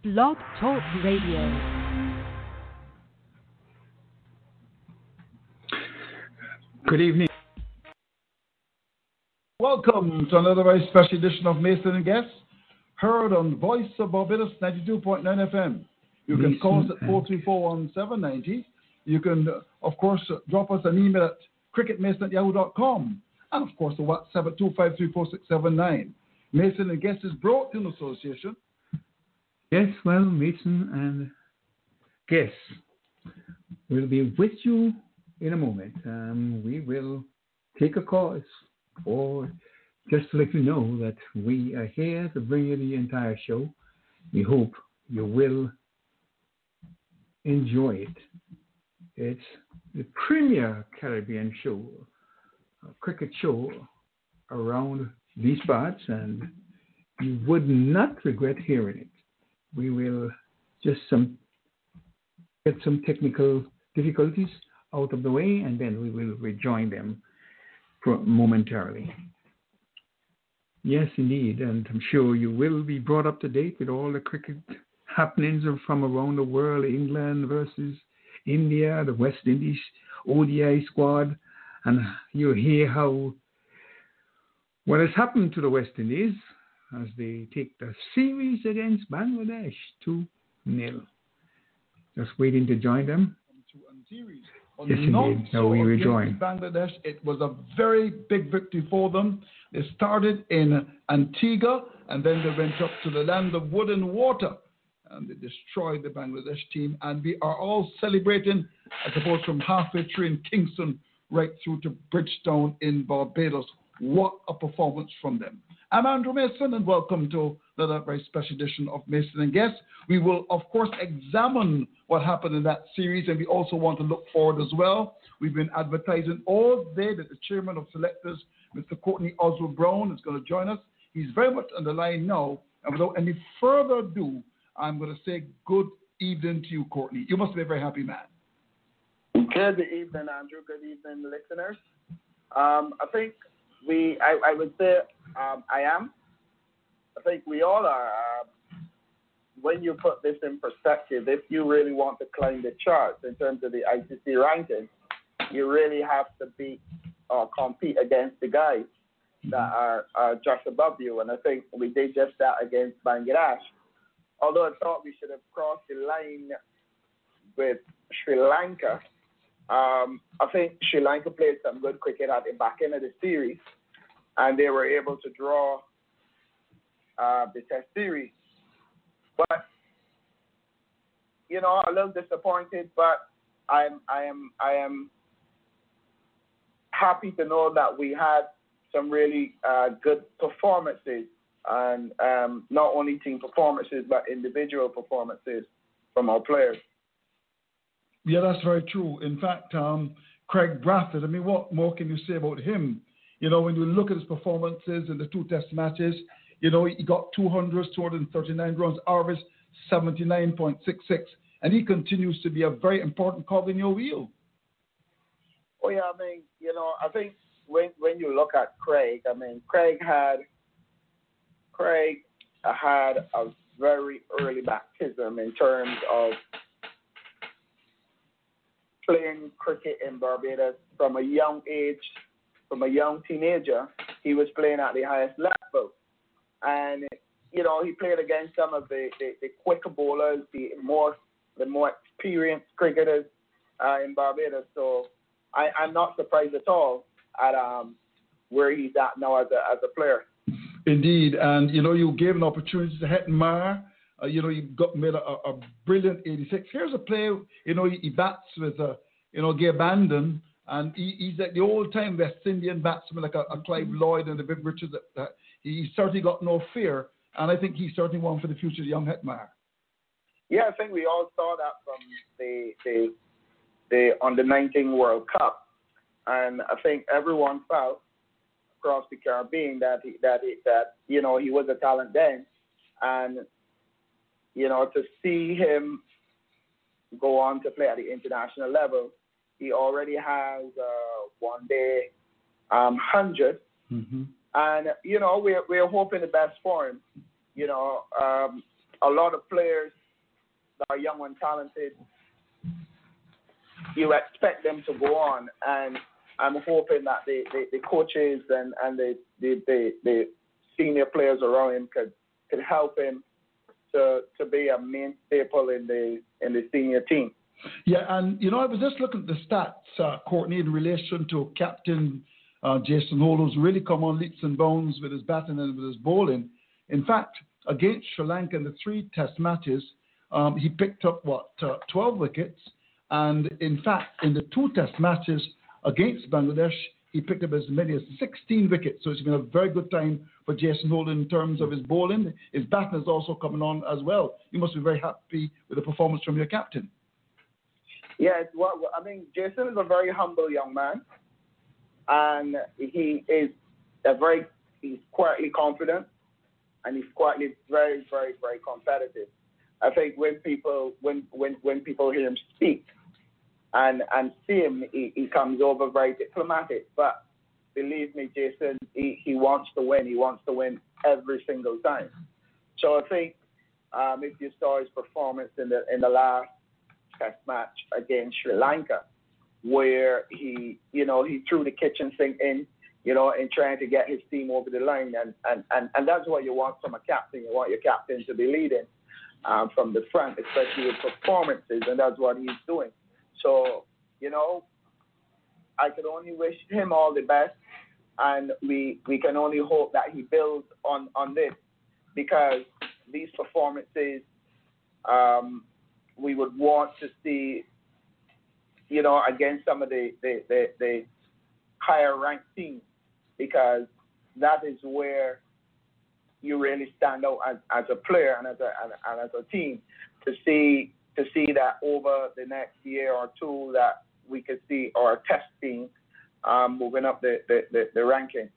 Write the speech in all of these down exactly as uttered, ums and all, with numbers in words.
Blog Talk Radio. Good evening. Welcome to another very special edition of Mason and Guests, heard on Voice of Barbados ninety-two point nine F M. You can Mason call us at four three four, one seven nine zero. You can, uh, of course, uh, drop us an email at cricketmason at yahoo dot com. And, of course, the WhatsApp at two five three, four six seven nine. Mason and Guests is brought in association. Yes, well, Mason and Guests will be with you in a moment. Um, we will take a call, or just to let you know that we are here to bring you the entire show. We hope you will enjoy it. It's the premier Caribbean show, a cricket show around these parts, and you would not regret hearing it. We will just some get some technical difficulties out of the way, and then we will rejoin them momentarily. Yes, indeed, and I'm sure you will be brought up to date with all the cricket happenings from around the world, England versus India, the West Indies O D I squad, and you'll hear how what has happened to the West Indies as they take the series against Bangladesh two nil. Just waiting to join them. On yes, the indeed. So we rejoin. Bangladesh, it was a very big victory for them. They started in Antigua, and then they went up to the land of wood and water, and they destroyed the Bangladesh team. And we are all celebrating, I suppose, from halfway through in Kingston right through to Bridgetown in Barbados. What a performance from them. I'm Andrew Mason, and welcome to another very special edition of Mason and Guests. We will, of course, examine what happened in that series, and we also want to look forward as well. We've been advertising all day that the chairman of selectors, Mister Courtney Oswald Brown, is going to join us. He's very much on the line now, and without any further ado, I'm going to say good evening to you, Courtney. You must be a very happy man. Good evening, Andrew. Good evening, listeners. Um, I think we, I, I would say um, I am. I think we all are. Uh, when you put this in perspective, if you really want to climb the charts in terms of the I C C ranking, you really have to beat or compete against the guys that are, are just above you. And I think we did just that against Bangladesh. Although I thought we should have crossed the line with Sri Lanka, um, I think Sri Lanka played some good cricket at the back end of the series, and they were able to draw uh, the test series. But, you know, a little disappointed, but I'm, I am, I am happy to know that we had some really uh, good performances, and um, not only team performances, but individual performances from our players. Yeah, that's very true. In fact, um, Craig Brathwaite, I mean, what more can you say about him? You know, when you look at his performances in the two test matches, you know, he got two hundreds, two hundred thirty-nine runs, average seventy-nine point six six, and he continues to be a very important cog in your wheel. Oh, yeah, I mean, you know, I think when when you look at Craig, I mean, Craig had Craig had a very early baptism in terms of playing cricket in Barbados from a young age, from a young teenager. He was playing at the highest level. And, you know, he played against some of the, the, the quicker bowlers, the more the more experienced cricketers uh, in Barbados. So I, I'm not surprised at all at um, where he's at now as a as a player. Indeed. And, you know, you gave an opportunity to Hetton Meagher. Uh, you know, you got made a, a brilliant eighty-six. Here's a player, you know, he, he bats with, uh, you know, Gay Bandon, and he, he's like the old-time West Indian batsman, like a, a Clive Lloyd and a Viv Richards. Uh, he certainly got no fear, and I think he's certainly one for the future, the young Hetton Meagher. Yeah, I think we all saw that from the the, the under nineteen World Cup, and I think everyone felt across the Caribbean that he, that he, that you know he was a talent then, and you know to see him go on to play at the international level, he already has uh, one day um, hundred, mm-hmm. and you know we're we're hoping the best for him. You know, um, a lot of players that are young and talented, you expect them to go on, and I'm hoping that the, the, the coaches and, and the, the, the, the senior players around him could, could help him to to be a main staple in the in the senior team. Yeah, and you know, I was just looking at the stats, uh, Courtney, in relation to Captain uh, Jason Hall, who's really come on leaps and bounds with his batting and with his bowling. In fact, against Sri Lanka in the three Test matches, um, he picked up what uh, twelve wickets, and in fact, in the two Test matches against Bangladesh, he picked up as many as sixteen wickets. So it's been a very good time for Jason Holden in terms of his bowling. His batting is also coming on as well. You must be very happy with the performance from your captain. Yes, well, I mean, Jason is a very humble young man, and he is a very, he's quietly confident, and he's quietly very, very, very competitive. I think when people, when when when people hear him speak, and and see him, he, he comes over very diplomatic. But believe me, Jason, he, he wants to win. He wants to win every single time. So I think um, if you saw his performance in the in the last Test match against Sri Lanka, where he, you know, he threw the kitchen sink in, you know, in trying to get his team over the line, and and, and, and that's what you want from a captain. You want your captain to be leading um, from the front, especially with performances, and that's what he's doing. So, you know, I could only wish him all the best, and we we can only hope that he builds on, on this, because these performances um, we would want to see, you know, against some of the, the, the, the higher ranked teams, because that is where you really stand out as, as a player and as a and, and as a team, to see to see that over the next year or two that we could see our test team um, moving up the, the, the, the ranking.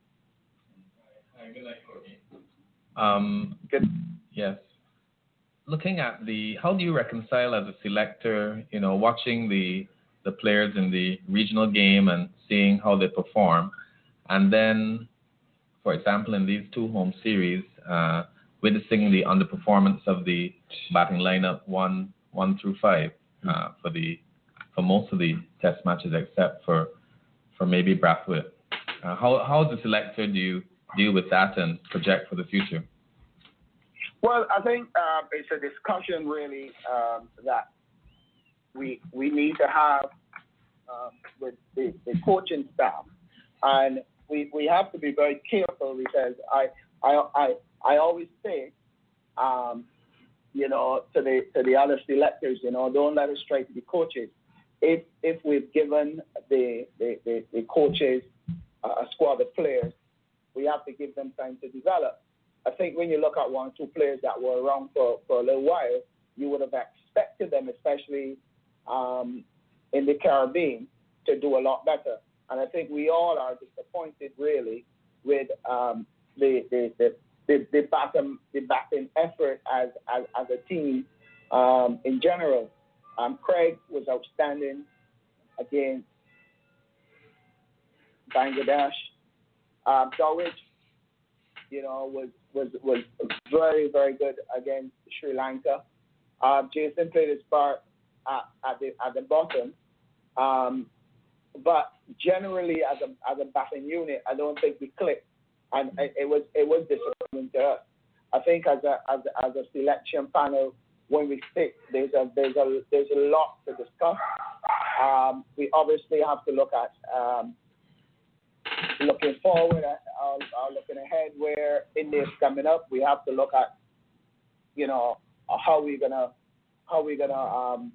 Good night, Courtney. Um, Good. Yes. Looking at the, how do you reconcile as a selector, you know, watching the the players in the regional game and seeing how they perform, and then, for example, in these two home series, uh, witnessing the underperformance of the batting lineup one one through five uh, for the for most of the Test matches, except for for maybe Brathwaite. Uh, how how as a selector do you deal with that and project for the future? Well, I think uh, it's a discussion really um, that we we need to have um, with the, the coaching staff, and we, we have to be very careful, because I I I, I always say, um, you know, to the to the other selectors, you know, don't let us try to be coaches. If if we've given the the, the, the coaches a squad of players, we have to give them time to develop. I think when you look at one or two players that were around for, for a little while, you would have expected them, especially um, in the Caribbean, to do a lot better. And I think we all are disappointed, really, with um, the, the, the, the, the, batting, the batting effort as, as, as a team um, in general. Um, Craig was outstanding against Bangladesh. Um, Dawid, you know, was, was was very, very good against Sri Lanka. Uh, Jason played his part at, at the at the bottom, um, but generally as a as a batting unit, I don't think we clicked, and it, it was it was disappointing to us. I think as a as a, as a selection panel, when we stick, there's a there's a there's a lot to discuss. Um, we obviously have to look at. Um, Looking forward, uh, uh, looking ahead, where India's coming up, we have to look at, you know, how we're gonna, how we're gonna, um,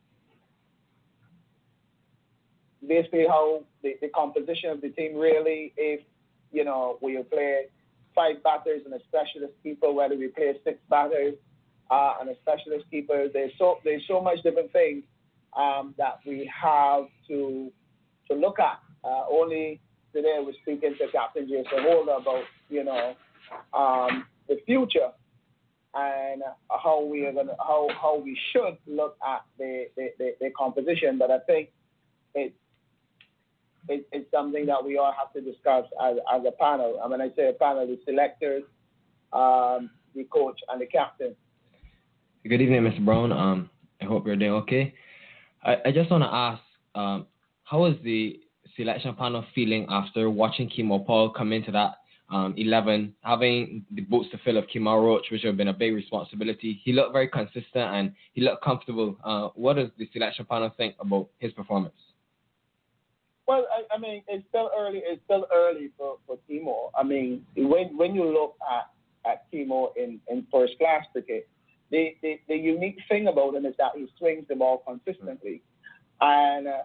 basically how the, the composition of the team really. If you know we play five batters and a specialist keeper, whether we play six batters uh, and a specialist keeper, there's so there's so much different things um, that we have to to look at. Uh, only today I was speaking to Captain Jason Holder about, you know, um, the future and how we are gonna, how how we should look at the, the, the, the composition. But I think it's it, it's something that we all have to discuss as as a panel. And when I say a panel, the selectors, um, the coach, and the captain. Good evening, Mister Brown. Um, I hope you're doing okay. I, I just want to ask, um, how is the selection panel feeling after watching Kemo Paul come into that um, eleven, having the boots to fill of Kemar Roach, which have been a big responsibility? He looked very consistent and he looked comfortable. Uh, what does the selection panel think about his performance? Well, I, I mean, it's still early. It's still early for, for Kemo. I mean, when when you look at, at Kemo in, in first class cricket, the, the, the unique thing about him is that he swings the ball consistently. And uh,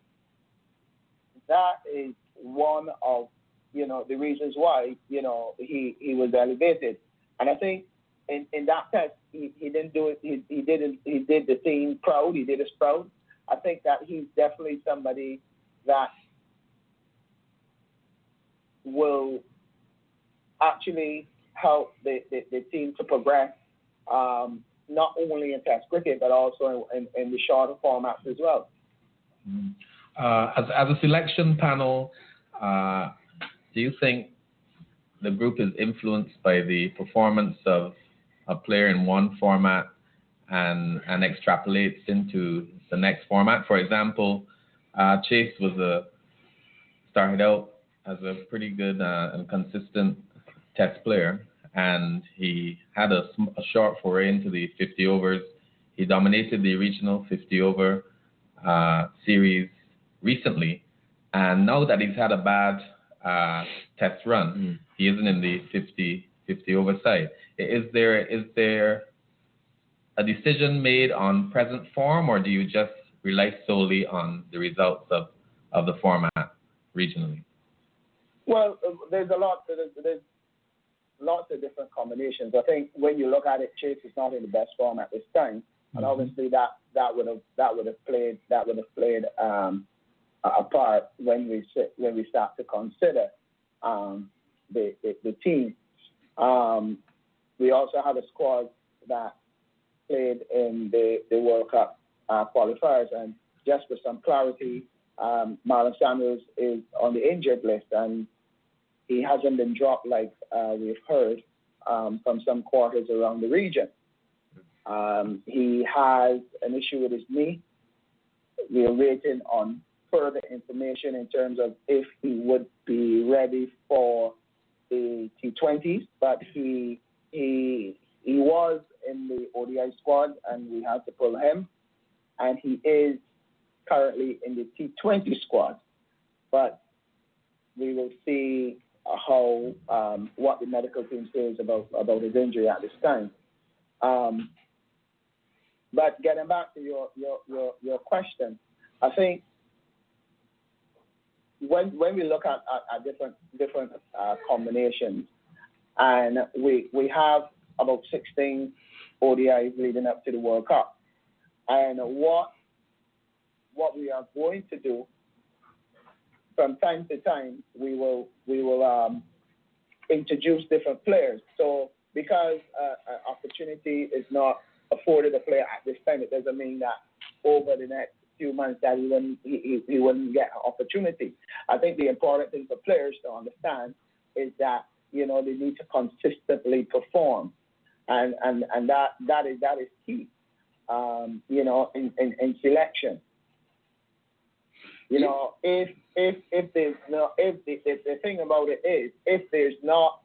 that is one of, you know, the reasons why, you know, he, he was elevated. And I think in, in that test, he, he didn't do it. He, he didn't. He did the team proud. He did us proud. I think that he's definitely somebody that will actually help the, the, the team to progress, um, not only in Test cricket, but also in, in, in the shorter formats as well. Mm-hmm. Uh, as, as a selection panel, uh, do you think the group is influenced by the performance of a player in one format and, and extrapolates into the next format? For example, uh, Chase was a started out as a pretty good uh, and consistent Test player, and he had a, a short foray into the fifty overs. He dominated the regional fifty over uh, series recently, and now that he's had a bad uh, Test run, mm. he isn't in the fifty, fifty over side. Is there is there a decision made on present form, or do you just rely solely on the results of, of the format regionally? Well, uh, there's a lot. There's, there's lots of different combinations. I think when you look at it, Chase is not in the best form at this time, and mm-hmm. obviously that that would have that would have played that would have played um, a part when we sit, when we start to consider um, the, the the team. Um, we also have a squad that played in the, the World Cup uh, qualifiers, and just for some clarity, um, Marlon Samuels is on the injured list, and he hasn't been dropped like uh, we've heard um, from some quarters around the region. Um, he has an issue with his knee. We are waiting on further information in terms of if he would be ready for the T twenties, but he he he was in the O D I squad, and we had to pull him, and he is currently in the T twenty squad, but we will see how um, what the medical team says about, about his injury at this time. Um, but getting back to your, your, your, your question, I think when when we look at, at, at different different uh, combinations, and we we have about sixteen O D Is leading up to the World Cup, and what what we are going to do from time to time, we will we will um, introduce different players. So because uh, an opportunity is not afforded a player at this time, it doesn't mean that over the next few months that he wouldn't he, he wouldn't get an opportunity. I think the important thing for players to understand is that, you know, they need to consistently perform, and and, and that that is that is key. Um, you know, in, in, in selection. You know, if if if there's no if the, if the thing about it is if there's not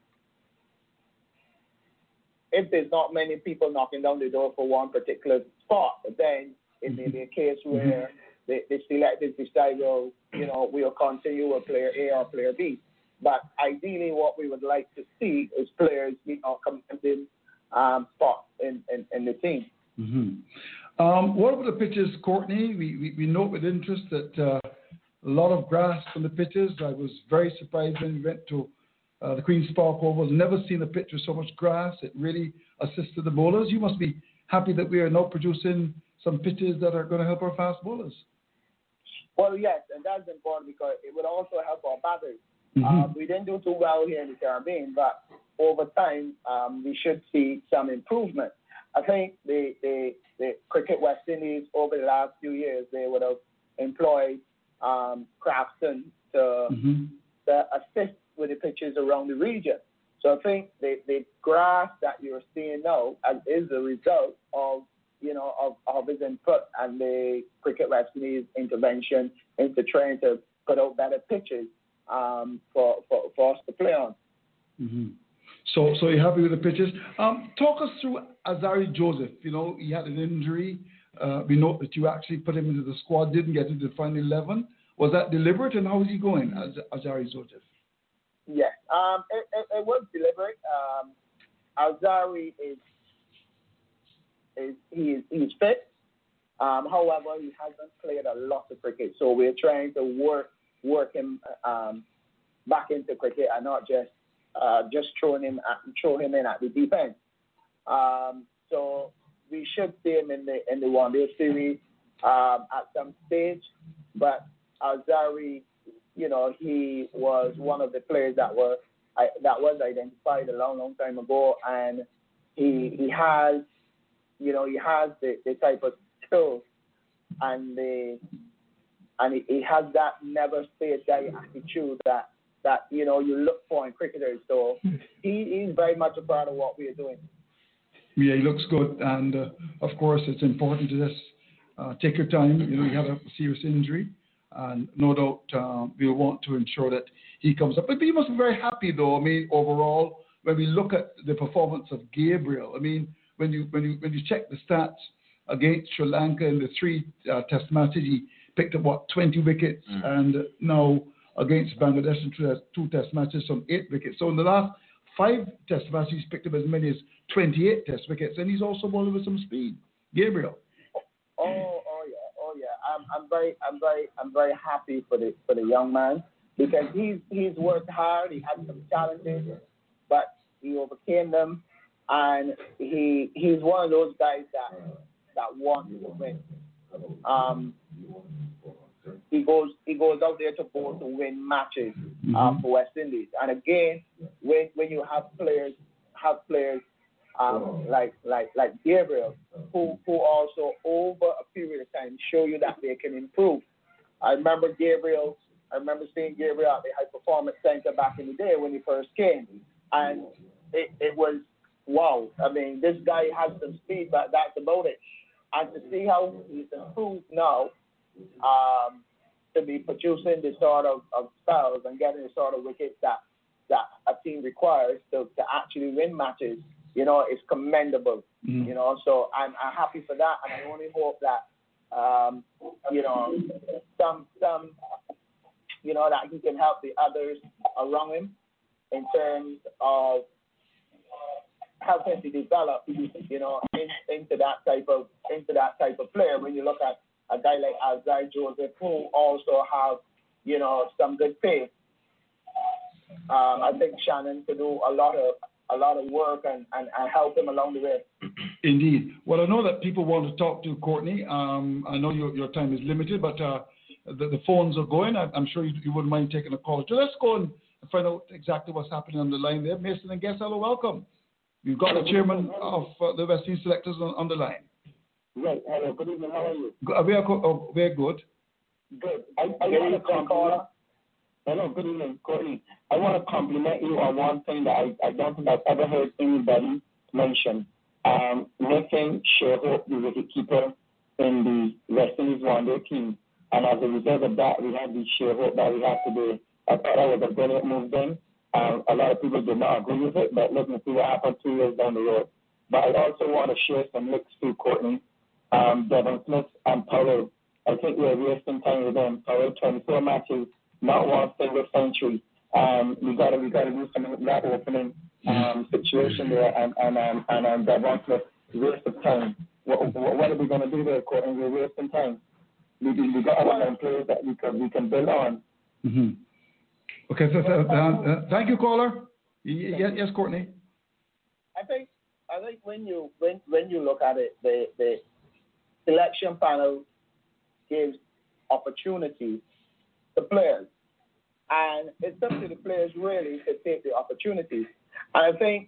if there's not many people knocking down the door for one particular spot, then it may be a case where the, the selectors decide, well, you know, we'll continue with player A or player B. But ideally, what we would like to see is players, you know, commanding um, spots in, in, in the team. Mm-hmm. Um, what about the pitches, Courtney? We, we, we note with interest that uh, a lot of grass on the pitches. I was very surprised when we went to uh, the Queen's Park Oval. Never seen a pitch with so much grass. It really assisted the bowlers. You must be happy that we are now producing some pitches that are going to help our fast bowlers. Well, yes, and that's important because it would also help our batters. Mm-hmm. Um, we didn't do too well here in the Caribbean, but over time um, we should see some improvement. I think the, the, the Cricket West Indies over the last few years, they would have employed um, craftsmen to, mm-hmm. to assist with the pitches around the region. So I think the, the grass that you're seeing now is the result of, you know, of, of his input and the cricket referee's intervention into trying to put out better pitches um, for, for, for us to play on. Mm-hmm. So, so you're happy with the pitches? Um, talk us through Azari Joseph. You know, he had an injury. Uh, we know that you actually put him into the squad, didn't get into the final eleven. Was that deliberate, and how is he going, Az- Azari Joseph? Yes, um, it, it, it was deliberate. Um, Azari is is he is he's fit. Um, however, he hasn't played a lot of cricket, so we're trying to work work him um, back into cricket and not just uh, just throwing him at, throw him in at the deep end. Um, so we should see him in the in the one day series um, at some stage. But Azari, you know, he was one of the players that were I, that was identified a long, long time ago, and he he has, you know, he has the, the type of skills and the and he, he has that never say die attitude that that you know you look for in cricketers. So he is very much a part of what we are doing. Yeah, he looks good, and uh, of course it's important to just uh, take your time. You know, he had a serious injury, and no doubt uh, we'll want to ensure that he comes up. But you must be very happy, though. I mean, overall, when we look at the performance of Gabriel, I mean, when you when you when you check the stats against Sri Lanka in the three uh, Test matches, he picked up what twenty wickets, mm. and now against Bangladesh in two, two Test matches, some eight wickets. So in the last five Test matches, he's picked up as many as twenty-eight Test wickets, and he's also bowling with some speed. Gabriel. Oh, oh yeah, oh yeah. I'm, I'm very, I'm very, I'm very happy for the for the young man because he's he's worked hard. He had some challenges, but he overcame them, and he he's one of those guys that that wants to win. Um, he goes he goes out there to bowl to win matches um, for West Indies. And again, when when you have players have players um, like like like Gabriel, who who also over a period of time show you that they can improve. I remember Gabriel. I remember seeing Gabriel at the High Performance Center back in the day when he first came, and it, it was wow. I mean, this guy has some speed, but that's about it. And to see how he's improved now, um, to be producing the sort of, of spells and getting the sort of wickets that, that a team requires to, to actually win matches, you know, is commendable. Mm. You know, so I'm, I'm happy for that, and I only hope that, um, you know, some some, you know, that he can help the others around him in terms of helping to develop, you know, in, into that type of into that type of player. When you look at a guy like Azari Joseph, who also have, you know, some good pace. Um, I think Shannon could do a lot of a lot of work and, and, and help him along the way. Indeed. Well, I know that people want to talk to Courtney. Um, I know your your time is limited, but uh, the, the phones are going. I, I'm sure you, you wouldn't mind taking a call. So let's go and find out exactly what's happening on the line there. Mason and Guest, hello, welcome. You've got the chairman of uh, the West Indies selectors on, on the line. Right. Hello. Good evening. How are you? We are, oh, very good. Good. I, I want to compliment. Hello. Good evening, Courtney. I want to compliment you on one thing that I, I don't think I've ever heard anybody mention. Um, making Sherhope the wicketkeeper in the West Indies one-day team, and as a result of that, we have the Sherhope that we have today. I thought that was a brilliant move then. Um, a lot of people did not agree with it, but let me see what happened two years down the road. But I also want to share some licks to Courtney, um, Devon Smith, and Powell. I think we're wasting time with them. Powell, twenty-four matches, not one single century. Um, we gotta we gotta do something with that opening um, situation there, and and um, and um, Devon Smith, waste of time. What, what are we gonna do there, Courtney? We're wasting time. We we got other players that we can we can build on. Mm-hmm. Okay, so, so uh, uh, thank you, caller. Yes, yes, Courtney. I think I think when you when when you look at it, the the selection panel gives opportunity to players, and it's up to the players really to take the opportunities. And I think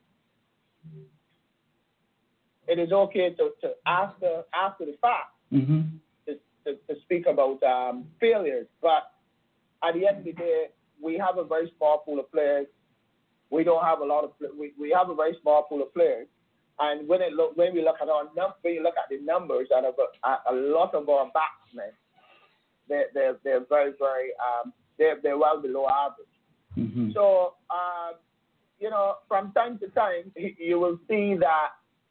it is okay to, to after after the fact mm-hmm. to, to to speak about um, failures, but at the end of the day, we have a very small pool of players we don't have a lot of we, we have a very small pool of players, and when it look when we look at our num when you look at the numbers out of a, a lot of our batsmen, they're they're, they're very very um, they're they're well below average. Mm-hmm. So um, you know, from time to time you will see that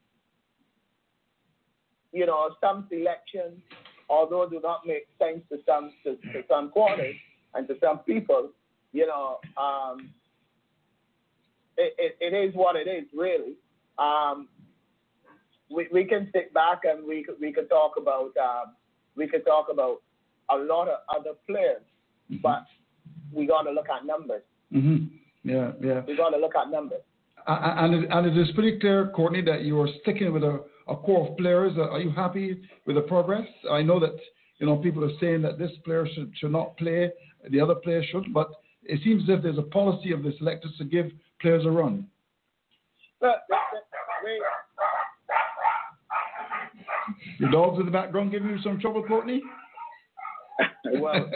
you know some selections, although do not make sense to some to, to some quarters and to some people, you know. Um, It, it, it is what it is, really. Um, we we can sit back and we could we could talk about um, we could talk about a lot of other players, mm-hmm. but we got to look at numbers. Mm-hmm. Yeah, yeah. We got to look at numbers. Uh, and it, and it is pretty clear, Courtney, that you are sticking with a, a core of players. Uh, are you happy with the progress? I know that you know people are saying that this player should should not play, the other player should, but it seems as if there's a policy of the selectors to give players a run. Look, we, Your dogs in the background giving you some trouble, Courtney? well,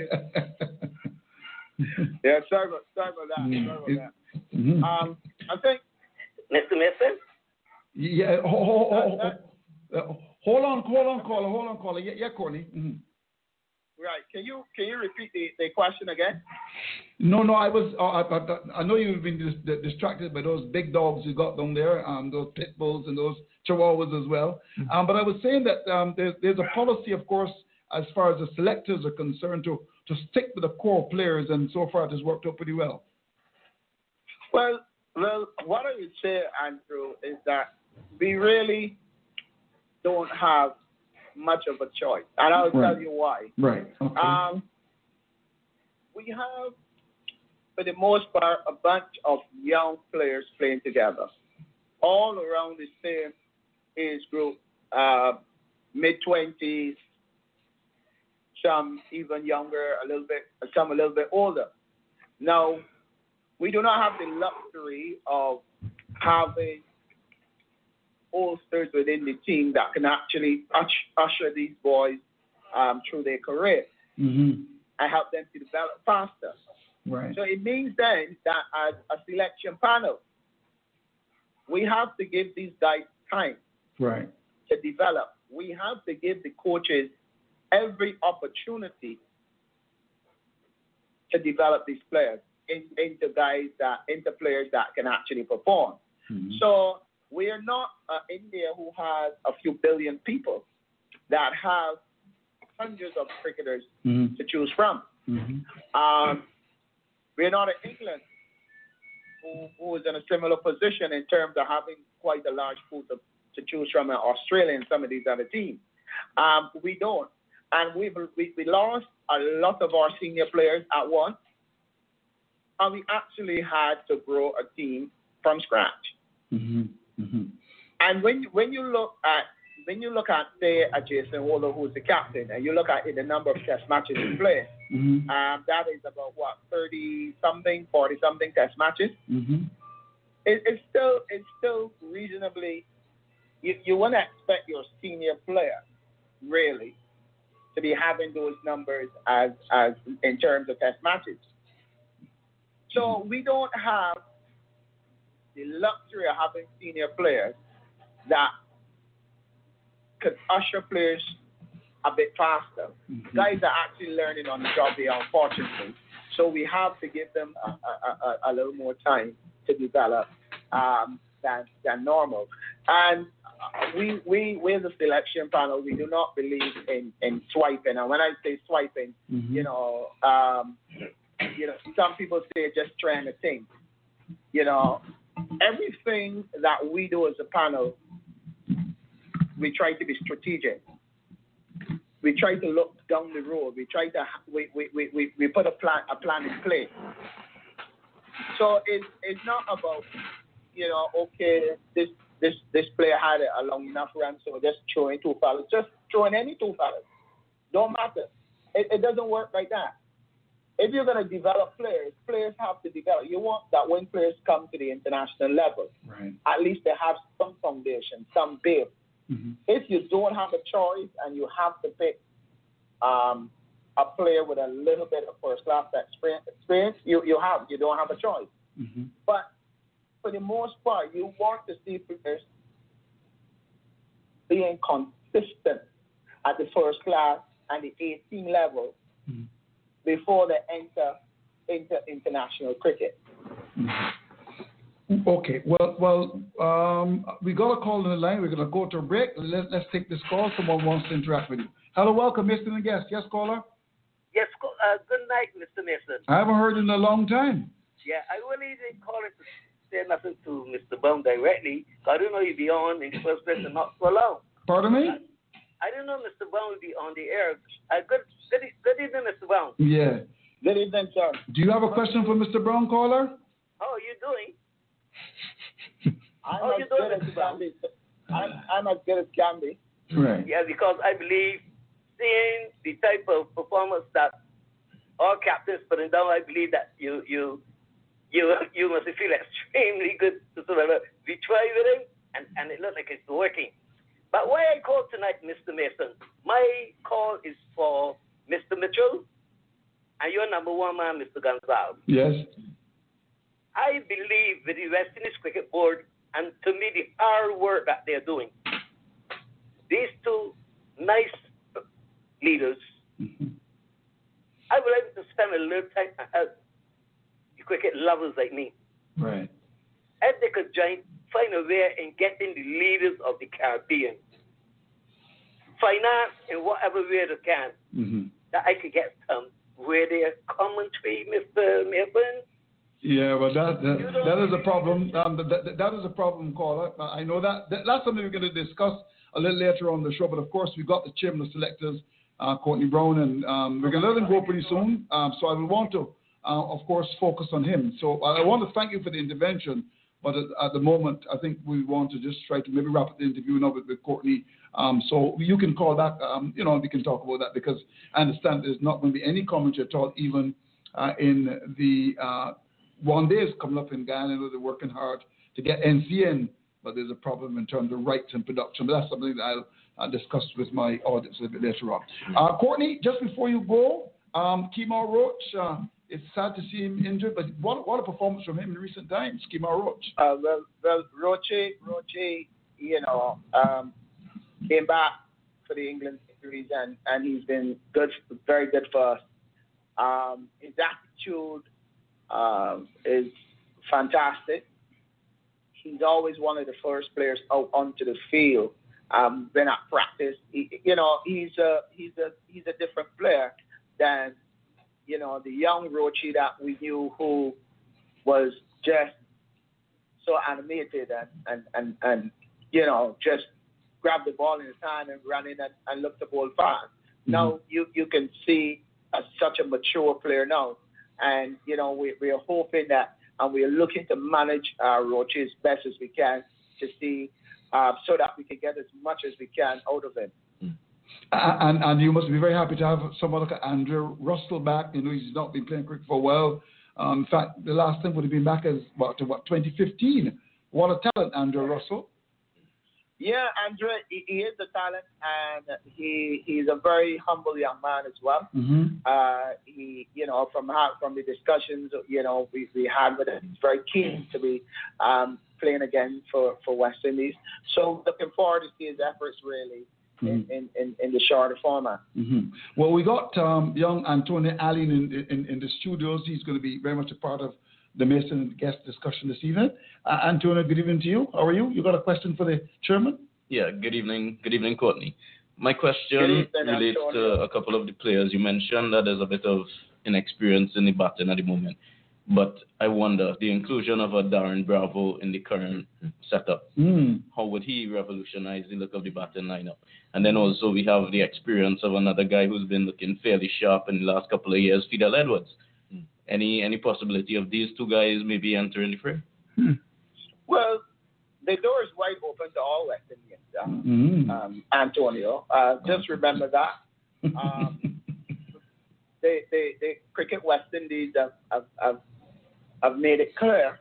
yeah, sorry about, sorry about that. Sorry about that. Mm-hmm. Um, I think. Listen, listen. Yeah, hold, hold, hold, hold, hold on, hold on, caller, hold on, caller. Yeah, yeah, Courtney. Mm-hmm. Right. Can you can you repeat the, the question again? No, no. I was. Uh, I, I know you've been dis- distracted by those big dogs you got down there, um, those pit bulls and those chihuahuas as well. Mm-hmm. Um, but I was saying that um, there's there's a policy, of course, as far as the selectors are concerned, to to stick with the core players, and so far it has worked out pretty well. Well, well, what I would say, Andrew, is that we really don't have much of a choice, and I'll right. tell you why. Right. Okay. Um, we have, for the most part, a bunch of young players playing together, all around the same age group, uh, mid twenties, some even younger, a little bit, some a little bit older. Now, we do not have the luxury of having oldsters within the team that can actually usher these boys um, through their career mm-hmm. and help them to develop faster. Right. So it means then that as a selection panel, we have to give these guys time right. to develop. We have to give the coaches every opportunity to develop these players in, into guys that into players that can actually perform. Mm-hmm. So we are not uh, India, who has a few billion people that have hundreds of cricketers mm-hmm. to choose from. Mm-hmm. Um, we're not in England, who, who is in a similar position in terms of having quite a large pool to, to choose from in Australia and some of these other teams. Um, we don't. And we've, we, we lost a lot of our senior players at once, and we actually had to grow a team from scratch. Mm-hmm. Mm-hmm. And when when you look at when you look at say a Jason Holder, who's the captain, and you look at the number of test matches he played, mm-hmm. um, that is about what thirty something, forty something test matches. Mm-hmm. It, it's still it's still reasonably. You you want to expect your senior player really to be having those numbers as as in terms of test matches. So we don't have the luxury of having senior players that could usher players a bit faster. Mm-hmm. Guys are actually learning on the job here, unfortunately. So we have to give them a, a, a, a little more time to develop um, than than normal. And we we we as a selection panel, we do not believe in, in swiping. And when I say swiping, mm-hmm. you know, um, you know, some people say just trying to think. You know, everything that we do as a panel, we try to be strategic. We try to look down the road. We try to we we, we, we put a plan a plan in place. So it's it's not about, you know, okay, this this this player had a long enough run, so just throwing two fellas, just throwing any two fellas. Don't matter. It, it doesn't work like that. If you're going to develop players, players have to develop. You want that when players come to the international level, right. at least they have some foundation, some base. Mm-hmm. If you don't have a choice and you have to pick um, a player with a little bit of first class experience, you, you have you don't have a choice. Mm-hmm. But for the most part, you want to see players being consistent at the first class and the eighteen level mm-hmm. before they enter into international cricket. Mm-hmm. Okay, well, well, um, we got a call on the line. We're going to go to a break. Let, let's take this call. Someone wants to interact with you. Hello, welcome, Mister and guest. Yes, caller? Yes, uh, good night, Mister Mason. I haven't heard in a long time. Yeah, I really didn't call it to say nothing to Mister Brown directly. I don't know he'd be on in the first place and not so long. Pardon me? I, I didn't know Mister Brown would be on the air. Uh, good, good, good evening, Mister Brown. Yeah. Good evening, sir. Do you have a question for Mister Brown, caller? How are you doing? I'm How are you doing, Mister Brown? I'm, I'm as good as can be. Right. Yeah, because I believe seeing the type of performance that all captains putting down, I believe that you you you you must feel extremely good to sort of be trying with him, and, and it looks like it's working. But why I called tonight, Mister Mason, my call is for Mister Mitchell and your number one man, Mister Gonzalez. Yes. I believe with the West Indies Cricket Board and to me the hard work that they're doing, these two nice leaders, mm-hmm. I would like to spend a little time to help the cricket lovers like me. Right. If they could join, find a way in getting the leaders of the Caribbean, finance in whatever way they can, mm-hmm. that I could get some radio commentary, Mister Mason. Yeah, well, that that, that is a problem. Um, that, that is a problem, caller. I know that, that. That's something we're going to discuss a little later on the show. But of course, we've got the chairman of selectors, uh, Courtney Brown, and um, we're going to let him go pretty soon. Um, so I will want to, uh, of course, focus on him. So I want to thank you for the intervention. But at, at the moment, I think we want to just try to maybe wrap up the interview now with, with Courtney. Um, so you can call back, um, you know, we can talk about that because I understand there's not going to be any commentary at all, even uh, in the uh, one day is coming up in Ghana. I know they're working hard to get N C N, but there's a problem in terms of rights and production. But that's something that I'll uh, discuss with my audience a bit later on. Uh, Courtney, just before you go, um, Kemar Roach, uh, it's sad to see him injured, but what, what a performance from him in recent times, Kemar Roach. Uh, well, well, Roche, Roche, you know, um, came back for the England series, and, and he's been good, very good for us. Um, his attitude um, is fantastic. He's always one of the first players out onto the field. Um, been at practice, he, you know, he's a he's a he's a different player than, you know, the young Roche that we knew, who was just so animated and and and, and you know, just grabbed the ball in his hand and ran in and, and looked the ball fast. Mm-hmm. Now you you can see as such a mature player now, and you know we we are hoping that, and we are looking to manage our Roche as best as we can to see uh, so that we can get as much as we can out of him. Mm-hmm. And and you must be very happy to have someone like Andrew Russell back. You know, he's not been playing cricket for a while. Um, in fact, the last time would have been back as what to what twenty fifteen. What a talent, Andrew Russell. Yeah, Andrew, he, he is a talent, and he he's a very humble young man as well. Mm-hmm. Uh, he, you know, from from the discussions, you know, we, we had with him, he's very keen to be um, playing again for, for West Indies. So looking forward to see his efforts really in, in, in, in the shorter format. Mm-hmm. Well, we got um, young Antonio Allen in, in, in the studios. He's going to be very much a part of the Mason guest discussion this evening. Uh, Antonio, good evening to you. How are you? You got a question for the chairman? Yeah, good evening. Good evening, Courtney. My question evening, relates Antonio. to a couple of the players. You mentioned that there's a bit of inexperience in the batting at the moment. But I wonder, the inclusion of a Darren Bravo in the current setup, mm. how would he revolutionize the look of the batting lineup? And then also we have the experience of another guy who's been looking fairly sharp in the last couple of years, Fidel Edwards. Mm. Any any possibility of these two guys maybe entering the fray? Hmm. Well, the door is wide open to all West Indians, uh, mm-hmm. um, Antonio. Uh, just remember that. Um, the, the, the Cricket West Indies have, have, have, have made it clear,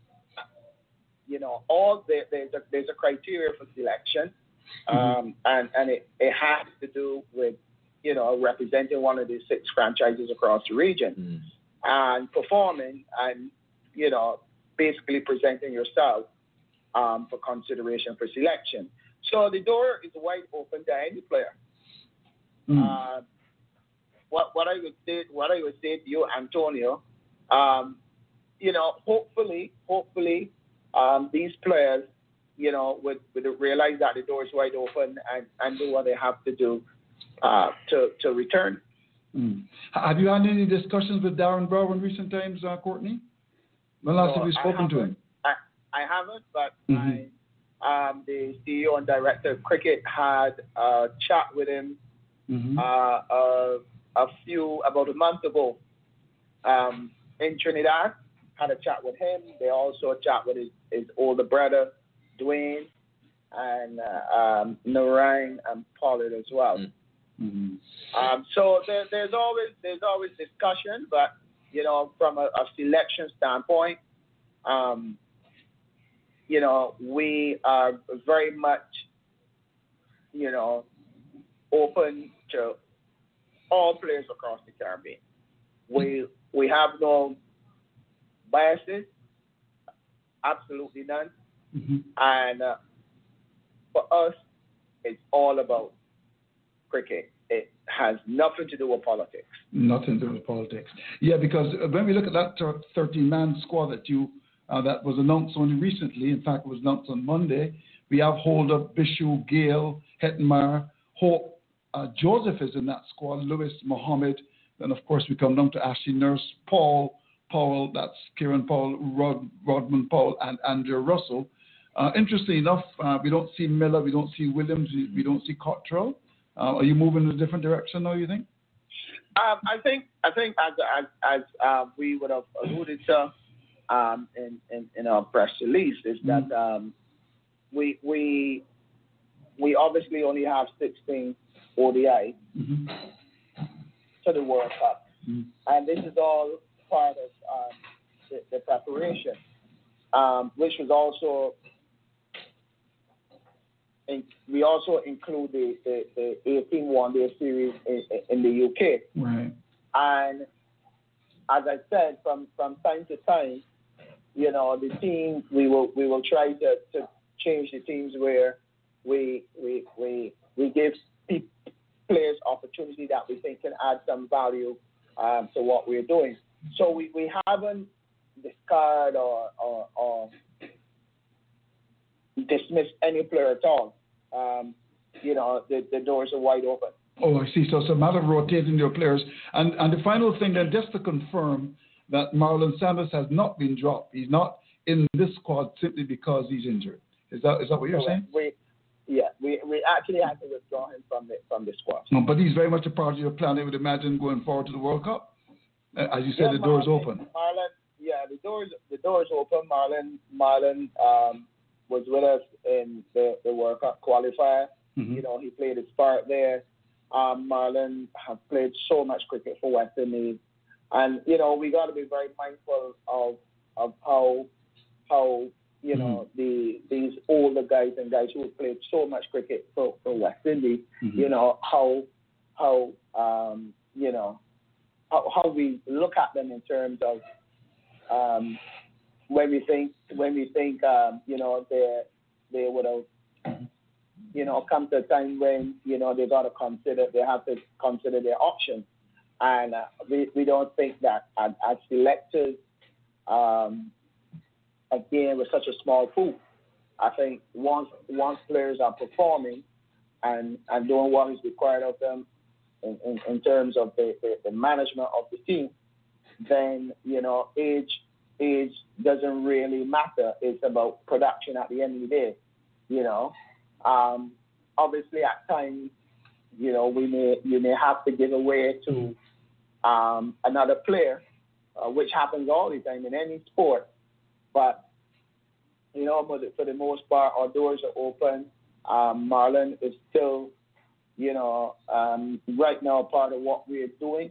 you know, all the, there's, a, there's a criteria for selection, um, mm-hmm. and, and it, it has to do with, you know, representing one of the six franchises across the region. Mm. And performing and you know, basically presenting yourself um, for consideration for selection. So the door is wide open to any player. Mm. Uh, what what I would say what I would say to you, Antonio, um, you know, hopefully, hopefully, um, these players, you know, would, would realize that the door is wide open and, and do what they have to do uh, to to return. Mm. Have you had any discussions with Darren Brower in recent times, uh, Courtney? When last no, have you spoken to him? I, I haven't, but mm-hmm. I, um, the C E O and director of cricket had a chat with him mm-hmm. uh, a, a few, about a month ago um, in Trinidad. Had a chat with him. They also chat with his, his older brother, Dwayne, and uh, um, Narang and Pollard as well. Mm-hmm. Um, so there, there's always there's always discussion, but you know, from a, a selection standpoint, um, you know, we are very much, you know, open to all players across the Caribbean. We we have no biases, absolutely none. Mm-hmm. And uh, for us, it's all about cricket. It has nothing to do with politics. Nothing to do with politics. Yeah, because when we look at that thirteen-man squad that you uh, that was announced only recently, in fact, it was announced on Monday. We have Holder, Bishu, Gale, Hettenmeyer, Hope, uh, Joseph is in that squad, Lewis, Mohammed, then of course we come down to Ashley Nurse, Paul, Powell, that's Kieran Powell, Rod, Rodman Powell, and Andrew Russell. Uh, interestingly enough, uh, we don't see Miller, we don't see Williams, we, we don't see Cottrell. Uh, are you moving in a different direction now, you think? Um, I think I think as as, as uh, we would have alluded to um, in, in in our press release is mm-hmm. that um, we we we obviously only have sixteen O D I mm-hmm. to the World Cup, mm-hmm. and this is all part of um, the, the preparation, um, which was also. And we also include the, the, the eighteen one-day series in, in the U K. Right. And as I said, from, from time to time, you know, the team, we will we will try to, to change the teams where we we we we give people, players opportunity that we think can add some value um, to what we're doing. So we, we haven't discarded or, or, or dismiss any player at all. Um, you know, the, the doors are wide open. Oh, I see. So it's a matter of rotating your players. And and the final thing then, just to confirm that Marlon Sanders has not been dropped. He's not in this squad simply because he's injured. Is that is that what you're so saying? We, yeah, we, we actually had to withdraw him from the from the squad. No, but he's very much a part of your plan, I would imagine, going forward to the World Cup. Uh, as you said, yeah, the door's Marlon, open. Marlon, yeah, the doors the door's open. Marlon Marlon um, was with us in the, the World Cup qualifier. Mm-hmm. You know, he played his part there. Um, Marlon has played so much cricket for West Indies, and you know we got to be very mindful of of how how you know mm-hmm. the these older guys and guys who have played so much cricket for, for West Indies. Mm-hmm. You know how how um, you know how, how we look at them in terms of um, when we think when we think um, you know they they would have. You know, come to a time when, you know, they got to consider, they have to consider their options. And uh, we, we don't think that as, as selectors, um, again, with such a small pool, I think once once players are performing and, and doing what is required of them in, in, in terms of the, the, the management of the team, then, you know, age age doesn't really matter. It's about production at the end of the day, you know. Um, obviously, at times, you know, we may you may have to give away to um, another player, uh, which happens all the time in any sport. But you know, for the, for the most part, our doors are open. Um, Marlon is still, you know, um, right now part of what we're doing,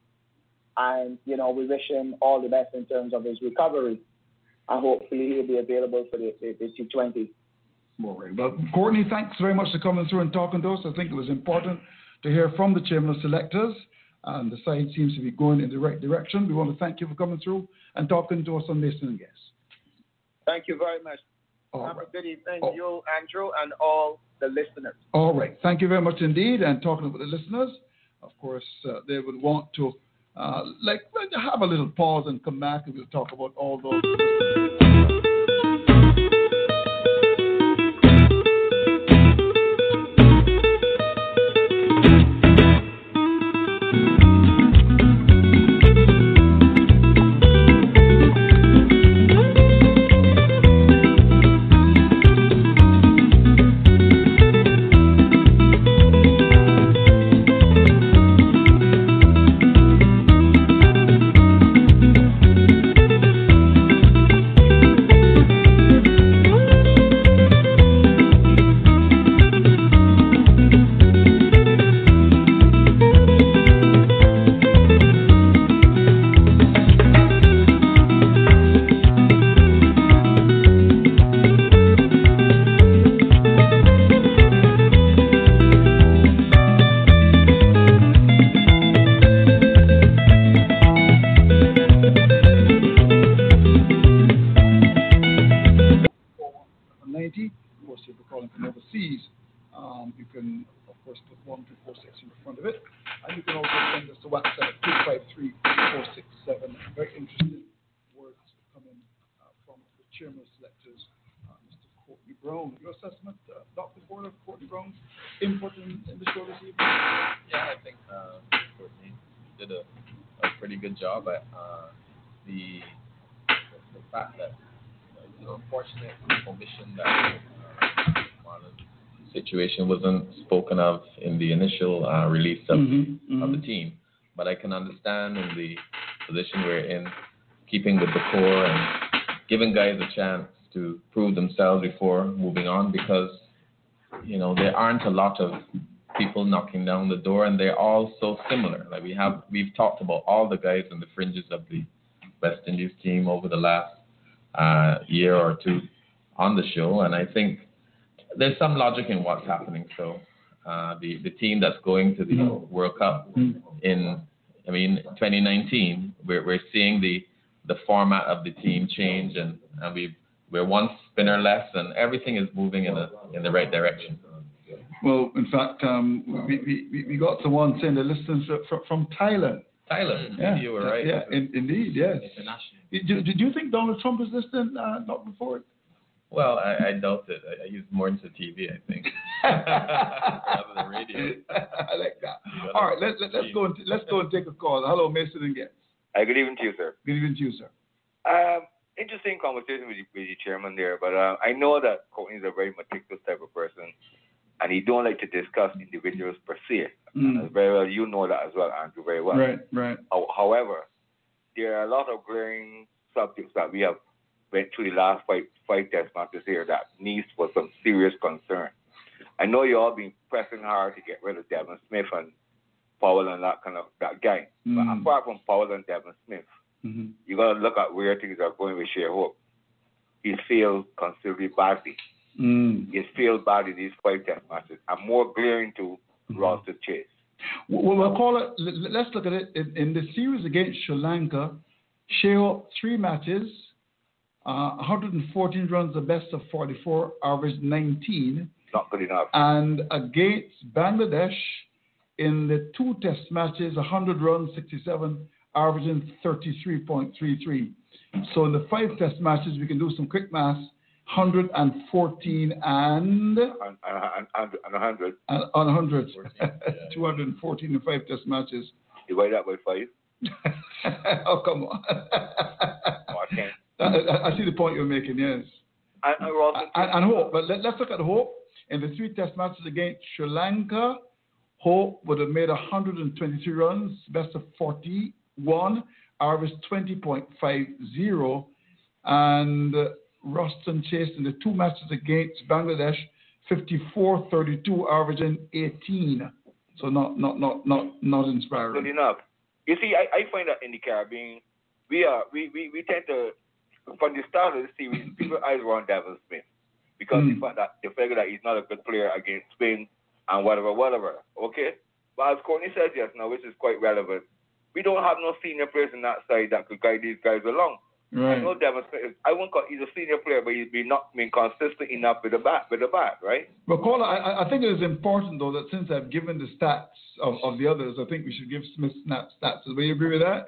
and you know, we wish him all the best in terms of his recovery, and hopefully he'll be available for the, the, the T twenty. Well, Courtney, thanks very much for coming through and talking to us. I think it was important to hear from the chairman of selectors, and the side seems to be going in the right direction. We want to thank you for coming through and talking to us on Listening Guests. Thank you very much. All Have right. a good evening, Oh. you, Andrew, and all the listeners. All right. Thank you very much indeed. And talking about the listeners, of course, uh, they would want to uh, like have a little pause and come back, and we'll talk about all those. ninety. Of course, if you're calling from overseas, um, you can, of course, put one two four six in front of it. And you can also send us a WhatsApp two five three four six seven. Very interesting words coming uh, from the chairman of selectors, uh, Mister Courtney Brown. Your assessment, uh, Doctor Porter, Courtney Brown's input in, in the show this evening? Yeah, I think uh, Courtney did a, a pretty good job at uh, the, the the fact that you know, unfortunate omission that uh, Marlon's situation wasn't spoken of in the initial uh, release of, Mm-hmm, mm-hmm. of the team. But I can understand in the position we're in, keeping with the core and giving guys a chance to prove themselves before moving on, because you know there aren't a lot of people knocking down the door, and they're all so similar. Like we have, we've talked about all the guys in the fringes of the West Indies team over the last uh, year or two on the show, and I think there's some logic in what's happening. So uh, the the team that's going to the World Cup in, I mean, twenty nineteen, we're we're seeing the the format of the team change, and and we we're one spinner less, and everything is moving in a in the right direction. Well, in fact, um, we, we, we got someone saying the listeners from, from Thailand. Thailand, Yeah, you were right. Yeah, in, indeed, yes. International. Do, do you think Donald Trump is listening? Uh, not before. Well, I, I doubt it. I, he's more into T V, I think, rather than radio. I like that. All right, let, let, let's go and let's go and take a call. Hello, Mason and Getz. Hi, good evening to you, sir. Good evening to you, sir. Um, interesting conversation with the, with the chairman there, but uh, I know that Courtney is a very meticulous type of person, and he don't like to discuss individuals per se. Mm. Uh, very well, you know that as well, Andrew, very well. Right, right. How, however, there are a lot of glaring subjects that we have went through the last five, five test matches here that needs for some serious concern. I know you all been pressing hard to get rid of Devin Smith and Powell and that kind of that guy. Mm. But apart from Powell and Devin Smith, Mm-hmm. you got to look at where things are going with Shea Hope. He's failed considerably badly. Mm. He's failed badly these five test matches. I'm more glaring to Mm-hmm. Ralston Chase. Well, we'll call it. Let's look at it in, in the series against Sri Lanka. Shea Hope, three matches, uh, one hundred fourteen runs, the best of forty-four, average nineteen. Not good enough. And against Bangladesh, in the two test matches, one hundred runs, sixty-seven, averaging thirty-three point three three. So in the five test matches, we can do some quick maths, one hundred fourteen and... And, and, and, and one hundred. And on one hundred. two hundred fourteen in five test matches. Divide that by five. Oh, come on. Oh, I can't. I, I see the point you're making, yes. And, and, Ralston And, and Hope, but let, let's look at Hope. In the three test matches against Sri Lanka, Hope would have made one hundred twenty-three runs, best of forty-one, average twenty point five zero. And uh, Ralston Chase in the two matches against Bangladesh, fifty-four thirty-two, averaging eighteen. So not not not not not inspiring. Good enough. You see, I, I find that in the Caribbean, we are we, we, we tend to, from the start of the series, people eyes were on Devin Smith because Mm. the fact that they figure that he's not a good player against Spain and whatever, whatever. Okay, but as Courtney says just now, which is quite relevant, we don't have no senior players in that side that could guide these guys along. Right. I know Devon Smith. I won't call he's a senior player, but he's been not been consistent enough with the bat, with the bat, right? But Caller, I, I think it is important though that since I've given the stats of, of the others, I think we should give Smith snap stats. Do you agree with that?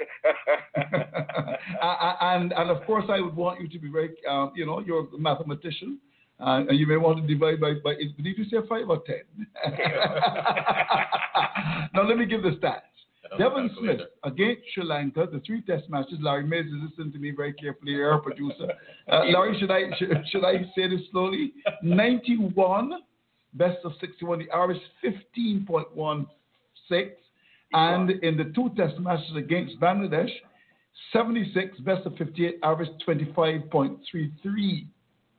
and and of course, I would want you to be very, um, you know, you're a mathematician. Uh, and you may want to divide by, by did you say five or ten? Now, let me give the stats. Devon Smith against Sri Lanka, the three test matches. Larry Mays is listening to me very carefully here, our producer. Uh, Larry, should I should, should I say this slowly? ninety-one, best of sixty-one, the average fifteen point one six. And in the two test matches against Bangladesh, seventy-six, best of fifty-eight, average twenty-five point three three.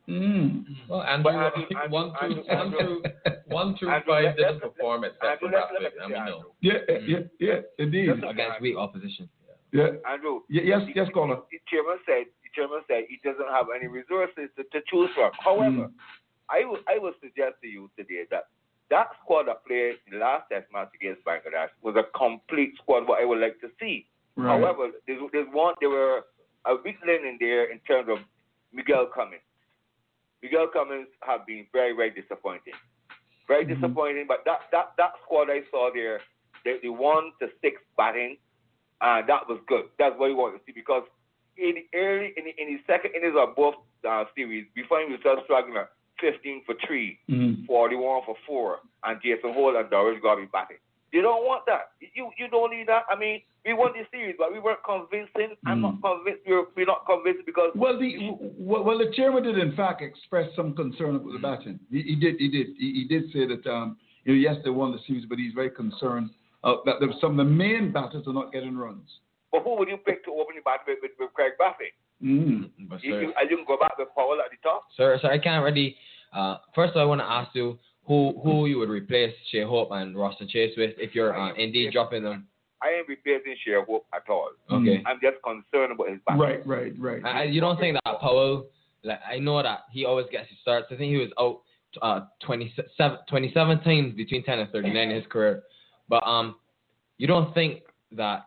Mm. Well, Andrew, I think one through one through one through five didn't perform except for Bradford. I mean, no. Yeah, yeah, yeah, indeed. Against weak opposition. Yeah. Andrew. Yeah, yes, the, yes, caller. The chairman said the chairman said he doesn't have any resources to, to choose from. However, mm. I would I would suggest to you today that that squad that played the last test match against Bangladesh was a complete squad. What I would like to see. Right. However, there's, there's one there were a weak link in there in terms of Miguel Cummins. Miguel Cummins have been very, very disappointing. Very mm-hmm. disappointing, but that, that, that squad I saw there, the, the one to six batting, uh, that was good. That's what you want to see because in the early, in the, in the second innings of both uh, series, we find ourselves struggling at fifteen for three, mm-hmm. forty-one for four, and Jason Hall and Doris Garvey batting. You don't want that. You you don't need that. I mean, we won the series, but we weren't convincing. I'm mm. not convinced. We're, we're not convinced because well, the well, well, the chairman did in fact express some concern about the batting. He, he did. He did. He, he did say that um, you know, yes, they won the series, but he's very concerned uh, that there, some of the main batters are not getting runs. But who would you pick to open the bat with, with, with Craig Baffey? Mm. You, you, you can go back with Powell at the top. Sir, so I can't really. Uh, first, of all, I want to ask you. Who who you would replace Shea Hope and Roston Chase with if you're uh, indeed dropping them? I ain't replacing Shea Hope at all. Okay. I'm just concerned about his back. Right, right, right. I, you don't think that Powell, like I know that he always gets his starts. I think he was out uh, twenty-seven, twenty-seven times between ten and thirty-nine in his career. But um, you don't think that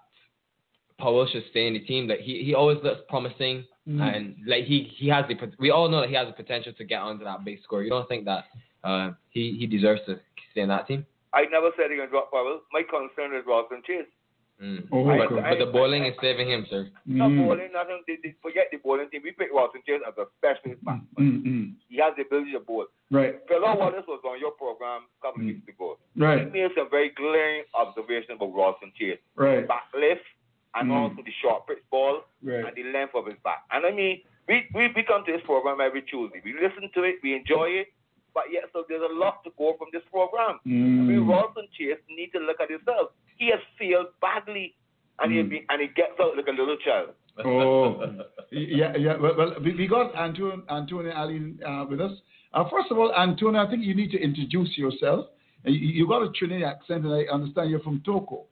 Powell should stay in the team? Like he, he always looks promising. Mm. And like he, he has the we all know that he has the potential to get onto that big score. You don't think that Uh, he, he deserves to stay in that team? I never said he can drop Powell. My concern is Roston Chase. Mm. Oh, I, but, I, but the bowling I, is saving him, sir. Not mm. bowling, nothing. They, they forget the bowling team. We picked Roston Chase as a specialist batsman. Mm-hmm. He has the ability to bowl. Right. Fellow Wallace was on your program a couple mm. weeks ago. Right. He made some very glaring observations about Roston Chase. Right. Back lift and mm. also the short pitch ball right. and the length of his back. And I mean, we, we, we come to this program every Tuesday. We listen to it. We enjoy it. But yet, so there's a lot to go from this program. Mm. I mean, Roston Chase need to look at himself. He has failed badly, and mm. he and he gets out like a little child. Oh, yeah, yeah. Well, well we, we got Antonio Antonio Ali uh, with us. Uh, first of all, Antonio, I think you need to introduce yourself. You, you got a Trinidad accent, and I understand you're from Toco.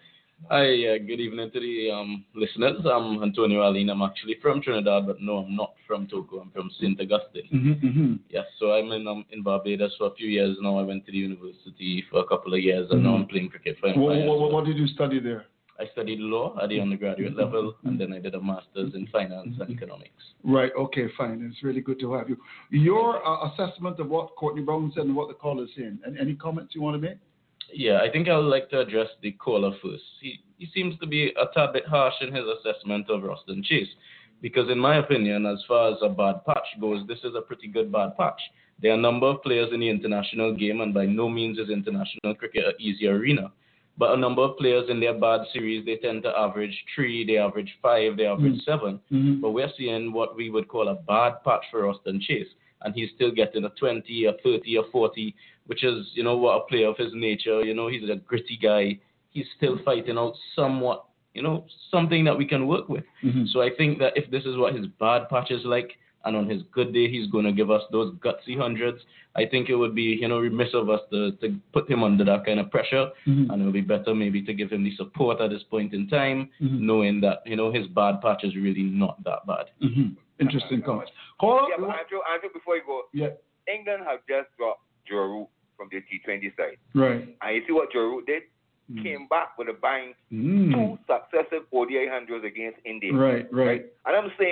Hi, uh, good evening to the um, listeners. I'm Antonio Alin. I'm actually from Trinidad, but no, I'm not from Togo. I'm from Saint Augustine. Mm-hmm, mm-hmm. Yes, so I'm in um, in Barbados for a few years now. I went to the university for a couple of years, and mm-hmm. now I'm playing cricket for what, what, what did you study there? I studied law at the undergraduate mm-hmm. level, and then I did a master's in finance mm-hmm. and economics. Right, okay, fine. It's really good to have you. Your uh, assessment of what Courtney Brown said and what the caller is saying, any, any comments you want to make? Yeah, I think I would like to address the caller first. He he seems to be a tad bit harsh in his assessment of Roston Chase, because in my opinion, as far as a bad patch goes, this is a pretty good bad patch. There are a number of players in the international game, and by no means is international cricket an easy arena. But a number of players in their bad series, they tend to average three, they average five, they average mm-hmm. seven. Mm-hmm. But we're seeing what we would call a bad patch for Roston Chase, and he's still getting a twenty, a thirty, a forty, which is, you know, what a player of his nature, you know, he's a gritty guy. He's still fighting out somewhat, you know, something that we can work with. Mm-hmm. So I think that if this is what his bad patch is like, and on his good day, he's going to give us those gutsy hundreds, I think it would be, you know, remiss of us to, to put him under that kind of pressure. Mm-hmm. And it would be better maybe to give him the support at this point in time, mm-hmm. knowing that, you know, his bad patch is really not that bad. Mm-hmm. Interesting comment. Call yeah, but Andrew, Andrew, before you go, yeah. England have just dropped Joe Root from their T twenty side. Right. And you see what Joe Root did? Mm. Came back with a bang, mm. two successive O D I hundreds against India. Right, right, right. And I'm saying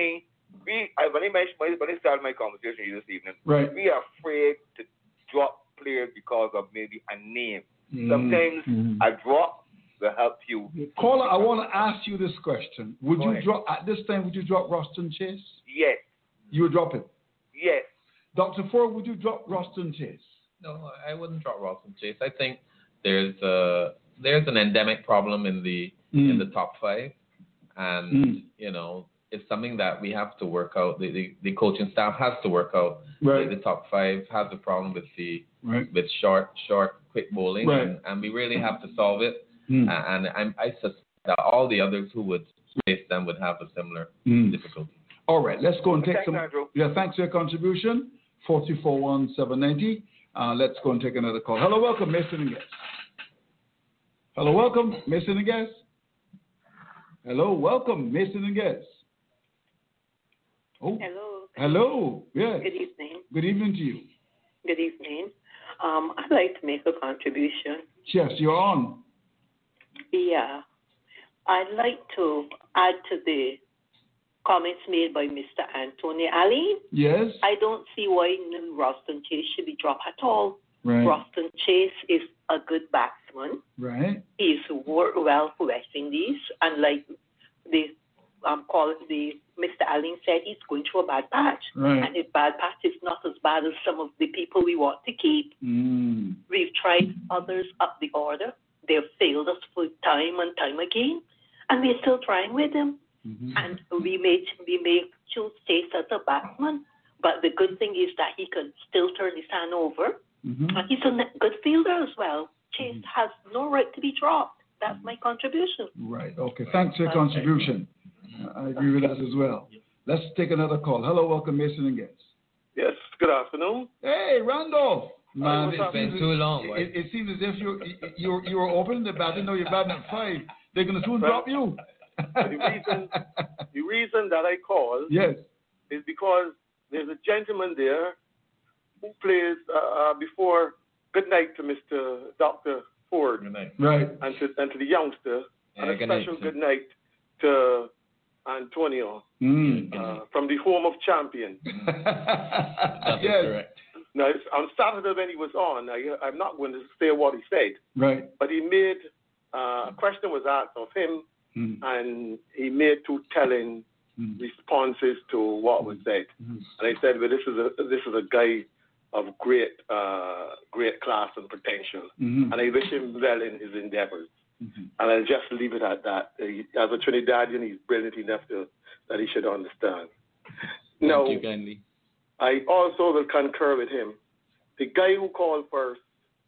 we, I, when I mentioned, when I started my conversation here this evening, right. we are afraid to drop players because of maybe a name. Mm. Sometimes mm. a drop will help you. Caller, I want to ask you this question. Would Go you ahead. drop, at this time, would you drop Roston Chase? Yes. You would drop him? Yes. Doctor Ford, would you drop Roston Chase? No, I wouldn't drop Roston Chase. I think there's a, there's an endemic problem in the mm. in the top five, and mm. you know it's something that we have to work out. The the, the coaching staff has to work out. Right. The, the top five has a problem with the right. with short short quick bowling, right. and, and we really have to solve it. Mm. Uh, and I'm, I suspect that all the others who would face them would have a similar mm. difficulty. All right, let's go and take thanks, some. Andrew. Yeah, thanks for your contribution. four two four one seven nine zero. Uh, let's go and take another call. Hello, welcome, Mason and Guest. Hello, welcome, Mason and Guest. Hello, welcome, Mason and Guest. Oh, hello. Hello. Yes. Good evening. Good evening to you. Good evening. Um, I'd like to make a contribution. Yes, you're on. Yeah. I'd like to add to the comments made by Mister Anthony Allen. Yes. I don't see why Roston Chase should be dropped at all. Right. Roston Chase is a good batsman. Right. He's worked well for West Indies, and like the um call the Mister Allen said, he's going through a bad patch. Right. And his bad patch is not as bad as some of the people we want to keep. Mm. We've tried others up the order. They've failed us for time and time again, and we're still trying with them. Mm-hmm. And we may we may choose Chase as a batsman, but the good thing is that he can still turn his hand over, mm-hmm. and he's a good fielder as well. Chase mm-hmm. has no right to be dropped. That's my contribution. Right. Okay. Thanks for your contribution. I agree with that as well. Let's take another call. Hello, welcome, Mason and Guest. Yes. Good afternoon. Hey, Randolph. Man, it's been too long. It, it, it seems as if you you you were opening the bat. You know you're batting at five. They're gonna soon drop you. the reason the reason that I called yes. is because there's a gentleman there who plays uh, before good night to Mister Doctor Ford. Good night. Right. And to and to the youngster. Yeah, and a good special night, good night to Antonio mm. uh, from the home of champion. That's yes. correct. Now on Saturday when he was on, I, I'm not going to say what he said. Right. But he made uh, a question was asked of him. Mm. And he made two telling mm. responses to what was said. Mm. And I said, "Well, this is a this is a guy of great uh, great class and potential, mm-hmm. and I wish him well in his endeavors." Mm-hmm. And I'll just leave it at that. He, as a Trinidadian, he's brilliant enough to that he should understand. Thank now, you kindly. I also will concur with him. The guy who called first,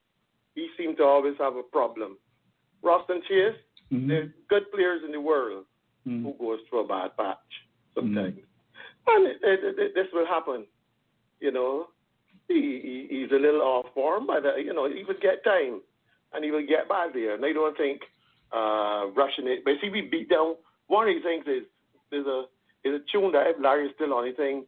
he seemed to always have a problem. Roston Chase. Mm-hmm. There's good players in the world mm-hmm. who goes through a bad patch sometimes. Mm-hmm. And it, it, it, this will happen. You know, he, he he's a little off form, but, uh, you know, he will get time and he will get back there. And I don't think uh, rushing it. But see, we beat down. One of the things is there's a, there's a tune that if Larry's still on, I think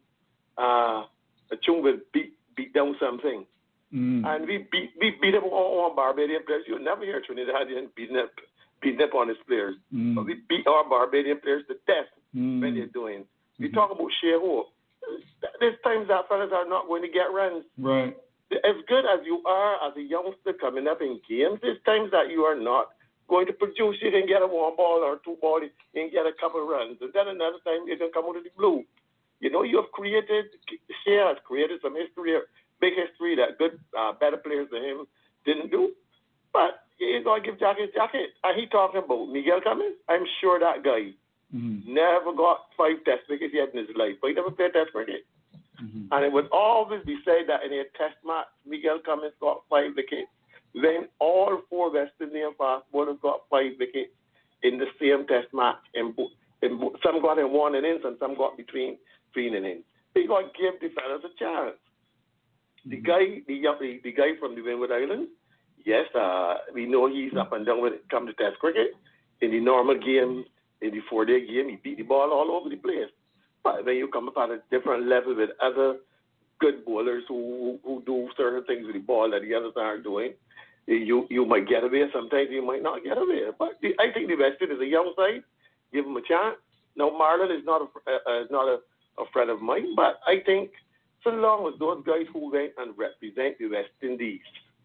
uh, a tune will beat, beat down something. Mm-hmm. And we beat, we beat up on, on Barbadian players. You'll never hear Trinidadian beating up. beating up on his players. Mm. But we beat our Barbadian players to death mm. when they're doing. We mm-hmm. talk about sheer hope. There's times that fellas are not going to get runs. Right. As good as you are as a youngster coming up in games, there's times that you are not going to produce. You can get a one ball or two ball, you can get a couple runs. And then another time you can come out of the blue. You know, you have created, Shea has created some history, big history that good, uh, better players than him didn't do. But he's going to give Jack his jacket. And he talking about Miguel Cummins. I'm sure that guy mm-hmm. never got five test wickets yet in his life, but he never played test cricket. Mm-hmm. And it would always be said that in a test match, Miguel Cummins got five wickets. Then all four West Indian fast bowlers got five wickets in the same test match. And, and some got in one innings and some got between three innings. They got to give the fellas a chance. Mm-hmm. The guy, the, the, the guy from the Windward Islands, yes, uh, we know he's up and down when it comes to test cricket. In the normal game, in the four-day game, he beat the ball all over the place. But when you come up at a different level with other good bowlers who who do certain things with the ball that the others aren't doing, you you might get away. Sometimes you might not get away. But the, I think the West Indies is a young side. Give them a chance. Now, Marlon is not a, uh, is not a a friend of mine. But I think so long as those guys who went and represent the West Indies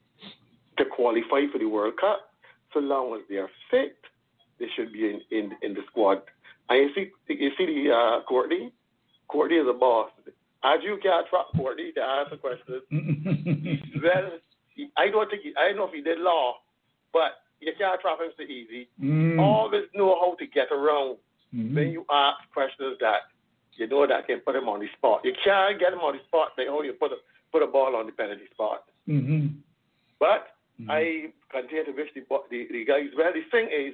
to qualify for the World Cup, so long as they are fit, they should be in, in, in the squad. And you see, you see the uh, Courtney? Courtney is a boss. As you can't trap Courtney to answer questions, well, I don't think he, I don't know if he did law, but you can't trap him so easy. Mm. Always know how to get around Mm-hmm. when you ask questions that you know that can put him on the spot. You can't get him on the spot like how you put a put a ball on the penalty spot. Mm-hmm. But mm-hmm. I continue to wish the, the the guys well. The thing is,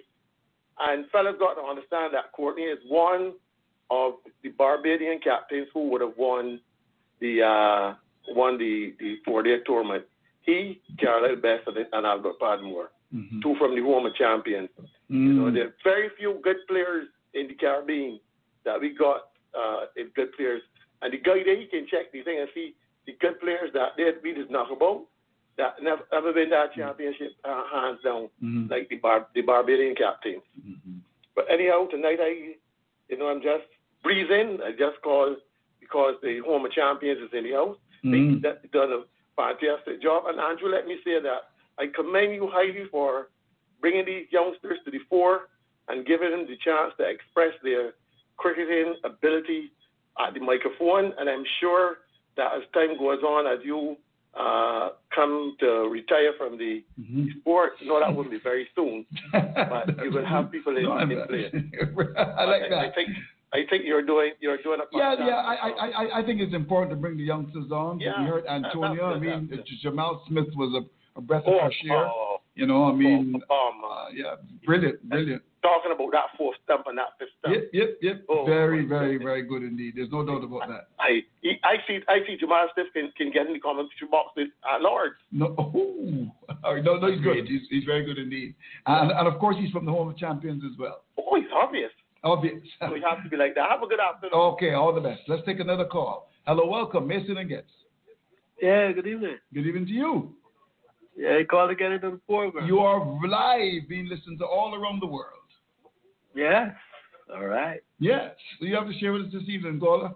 and fellas got to understand that Courtney is one of the Barbadian captains who would have won the uh, won the the four-day tournament. He, Carlisle Best, and, and Albert Padmore, mm-hmm. two from the home champions. Mm-hmm. You know, there are very few good players in the Caribbean that we got uh, in good players. And the guy there, he can check the thing and see the good players that they we just knock about, that never, never been to a championship uh, hands down, mm-hmm. like the Bar- the Barbadian captains. Mm-hmm. But anyhow, tonight I, you know, I'm just breathing. I just call because the home champions is in the house. Mm-hmm. They that done a fantastic job. And Andrew, let me say that I commend you highly for bringing these youngsters to the fore and giving them the chance to express their cricketing ability at the microphone. And I'm sure that as time goes on, as you uh, come to retire from the mm-hmm. sport, no, that wouldn't be very soon, but you will have people in, no, in place. I like I, that. I think I think you're doing you're doing a yeah yeah I, I I think it's important to bring the youngsters on. Yeah, we heard Antonio. I mean, Jamal Smith was a, a breath of oh, fresh air. Oh, you know, I mean, oh, uh, yeah, brilliant, brilliant. Talking about that fourth stump and that fifth stump. Yep, yep, yep. Oh, very, very, very good indeed. There's no doubt about that. I I see I see Jamal Smith can, can get in the commentary box with uh, Lord. No, oh, no, no, he's good. He's, he's very good indeed. And and of course he's from the home of champions as well. Oh, he's obvious. Obvious. So we have to be like that. Have a good afternoon. Okay, all the best. Let's take another call. Hello, welcome, Mason and Getz. Yeah, good evening. Good evening to you. Yeah, I called to get into the program. You are live, being listened to all around the world. Yes. All right. Yes. So you have to share with us this evening, caller.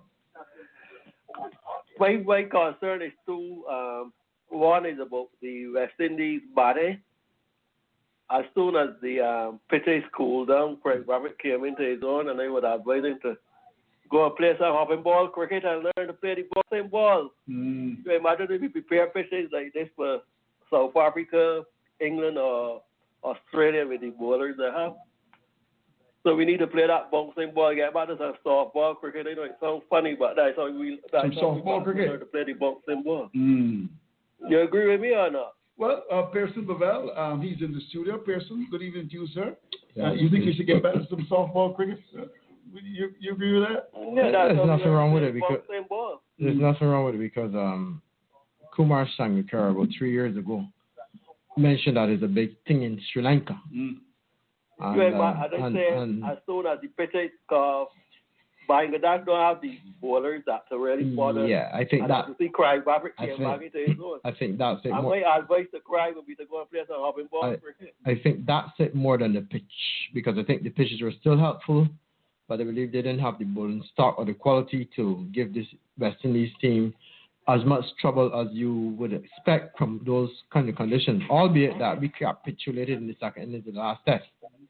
My, my concern is two. Um, one is about the West Indies body. As soon as the um, pitches cooled down, Craig Robert came into his own, and I would advise him to go and play some hopping ball cricket and learn to play the boxing ball. Mm. So imagine if we prepare pitches like this for South Africa, England, or Australia with the bowlers they have. So we need to play that bouncing ball, get back to some softball cricket. I know it sounds funny, but that's how we that's some how softball we cricket learn to play the bouncing ball. Mm. You agree with me or not? Well, uh, Pearson Bavel, um, he's in the studio. Pearson, good evening to you, sir. Yeah, uh, you think you should get back to some softball cricket? Uh, you, you agree with that? Yeah, there's nothing wrong with it because ball. there's mm. nothing wrong with it because um, Kumar Sangakkara about three years ago mentioned that it's a big thing in Sri Lanka. Mm. And, yeah, uh, as I and, say, and, as soon as the pitches uh, Bangladesh don't have the bowlers that are really bother. Yeah, I think and that. As see Craig Babbitt I came think, back into his own. I think that's it. And more, my advice to Craig would be to go and play some hopping ball I, cricket. I think that's it more than the pitch because I think the pitches were still helpful, but I believe they didn't have the bowling stock or the quality to give this West Indies team as much trouble as you would expect from those kind of conditions, albeit that we capitulated in the second innings of the last test.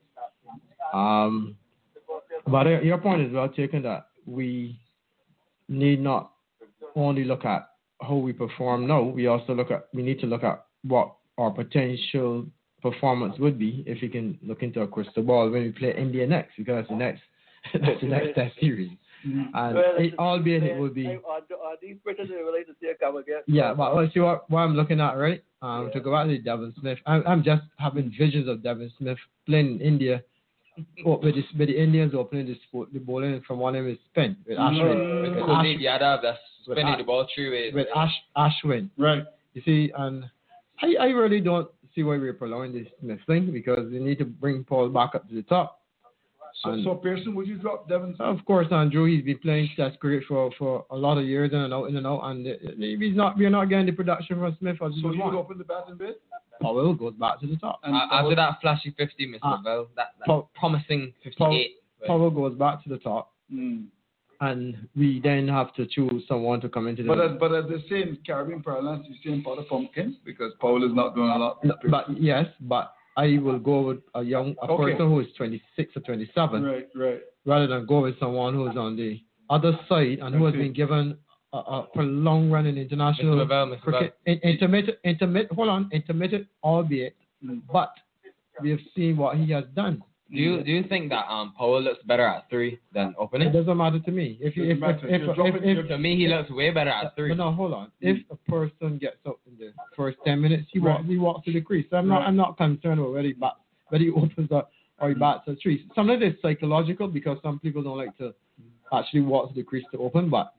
Um, but uh, your point is well taken that we need not only look at how we perform now, we also look at, we need to look at what our potential performance would be if we can look into a crystal ball when we play India next, because that's the next, that's the next test series. Mm-hmm. And well, it, albeit it will be. Are, are these British related to see a come again? Yeah, but let's see what, what I'm looking at, right? Um, yeah. To go back to Devin Smith, I'm, I'm just having visions of Devin Smith playing in India. Oh, with, the, with the Indians opening the, sport, the bowling from one of his spin with Ashwin. Mm. With Kuldeep Yadav, that's spinning Ash, the ball through with, with Ash, Ashwin. Right. You see, and I, I really don't see why we're prolonging this Smith thing because we need to bring Paul back up to the top. So, and, so Pearson, would you drop Devin Smith? Of course, Andrew. He's been playing Test cricket for, for a lot of years in and out, in and out, and he's not. We're not getting the production from Smith as so we you want. would open the batting bid? Powell goes back to the top. And uh, after that flashy fifty, Mister Uh, Bell, that, that Paul, promising fifty-eight. Powell, Powell goes back to the top. Mm. and we then have to choose someone to come into the. But as, but as they say in Caribbean parlance, you say in pot of pumpkins because Paul is not doing a lot. No, but yes, but I will go with a young a Okay. person who is twenty-six or twenty-seven, Right, right. rather than go with someone who is on the other side and who has Okay. been given a, a prolonged run in international Mister Lavelle, Mister cricket. In, intermittent, intermittent. Hold on, intermittent, albeit, but we have seen what he has done. Do you do you think that um Powell looks better at three than opening? It doesn't matter to me. If you, if, if, Doesn't if, matter. You're if, if, if, To me, he looks way better at three. But no, hold on. If a person gets up in the first ten minutes, he Right. walks, he walks to the crease. So I'm not, Right. I'm not concerned about whether he bats, whether he opens up or he bats at three. Some of it is psychological because some people don't like to actually walk to the crease to open, but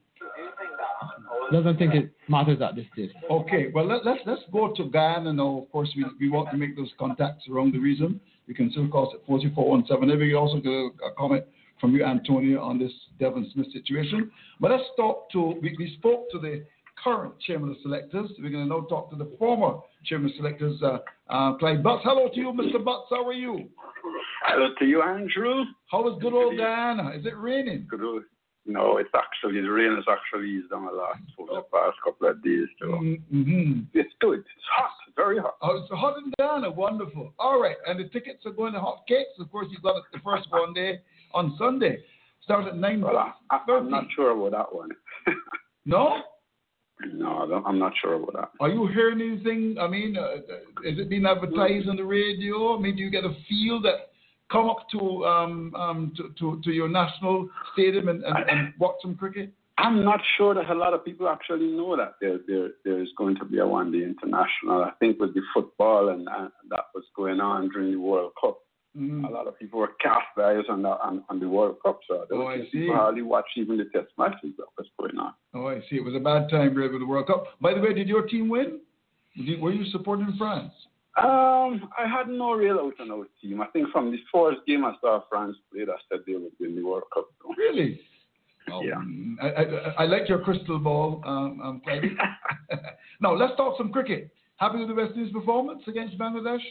doesn't think it matters at this stage. Okay, well let, let's let's go to Guyana now. Of course, we, we want to make those contacts around the region. You can still call us at four two four one seven. Maybe you also get a, a comment from you, Antonio, on this Devon Smith situation. But let's talk to we, we spoke to the current chairman of selectors. We're going to now talk to the former chairman of selectors, uh, uh, Clyde Butts. Hello to you, Mister Butts. How are you? Hello to you, Andrew. How is good old Guyana? Is it raining? Good old. No, it's actually, the rain has actually eased down a lot for the past couple of days. So Mm-hmm. it's good. It's hot, very hot. Oh, it's hot in Ghana. Wonderful. All right. And the tickets are going to Hot Cakes. Of course, you got it the first one day on Sunday. Start at nine. Well, I, I, I'm not sure about that one. No? No, I don't, I'm not sure about that. Are you hearing anything? I mean, uh, is it being advertised on the radio? I mean, do you get a feel that come up to um, um, to, to, to your national stadium and, and, and watch some cricket? I'm not sure that a lot of people actually know that there there there is going to be a one-day international. I think with the football and uh, that was going on during the World Cup, mm-hmm. a lot of people were cast their eyes on, the, on, on the World Cup. So Oh, I see. people hardly watch even the test matches that was going on. Oh, I see. It was a bad time really with the World Cup. By the way, did your team win? Did you, were you supporting France? Um, I had no real out and out team. I think from the first game I saw France played, I said they would win the World Cup. So. Really? Oh, Yeah. I, I, I like your crystal ball, um, um, Clyde. Now, let's talk some cricket. Happy with the West Indies performance against Bangladesh?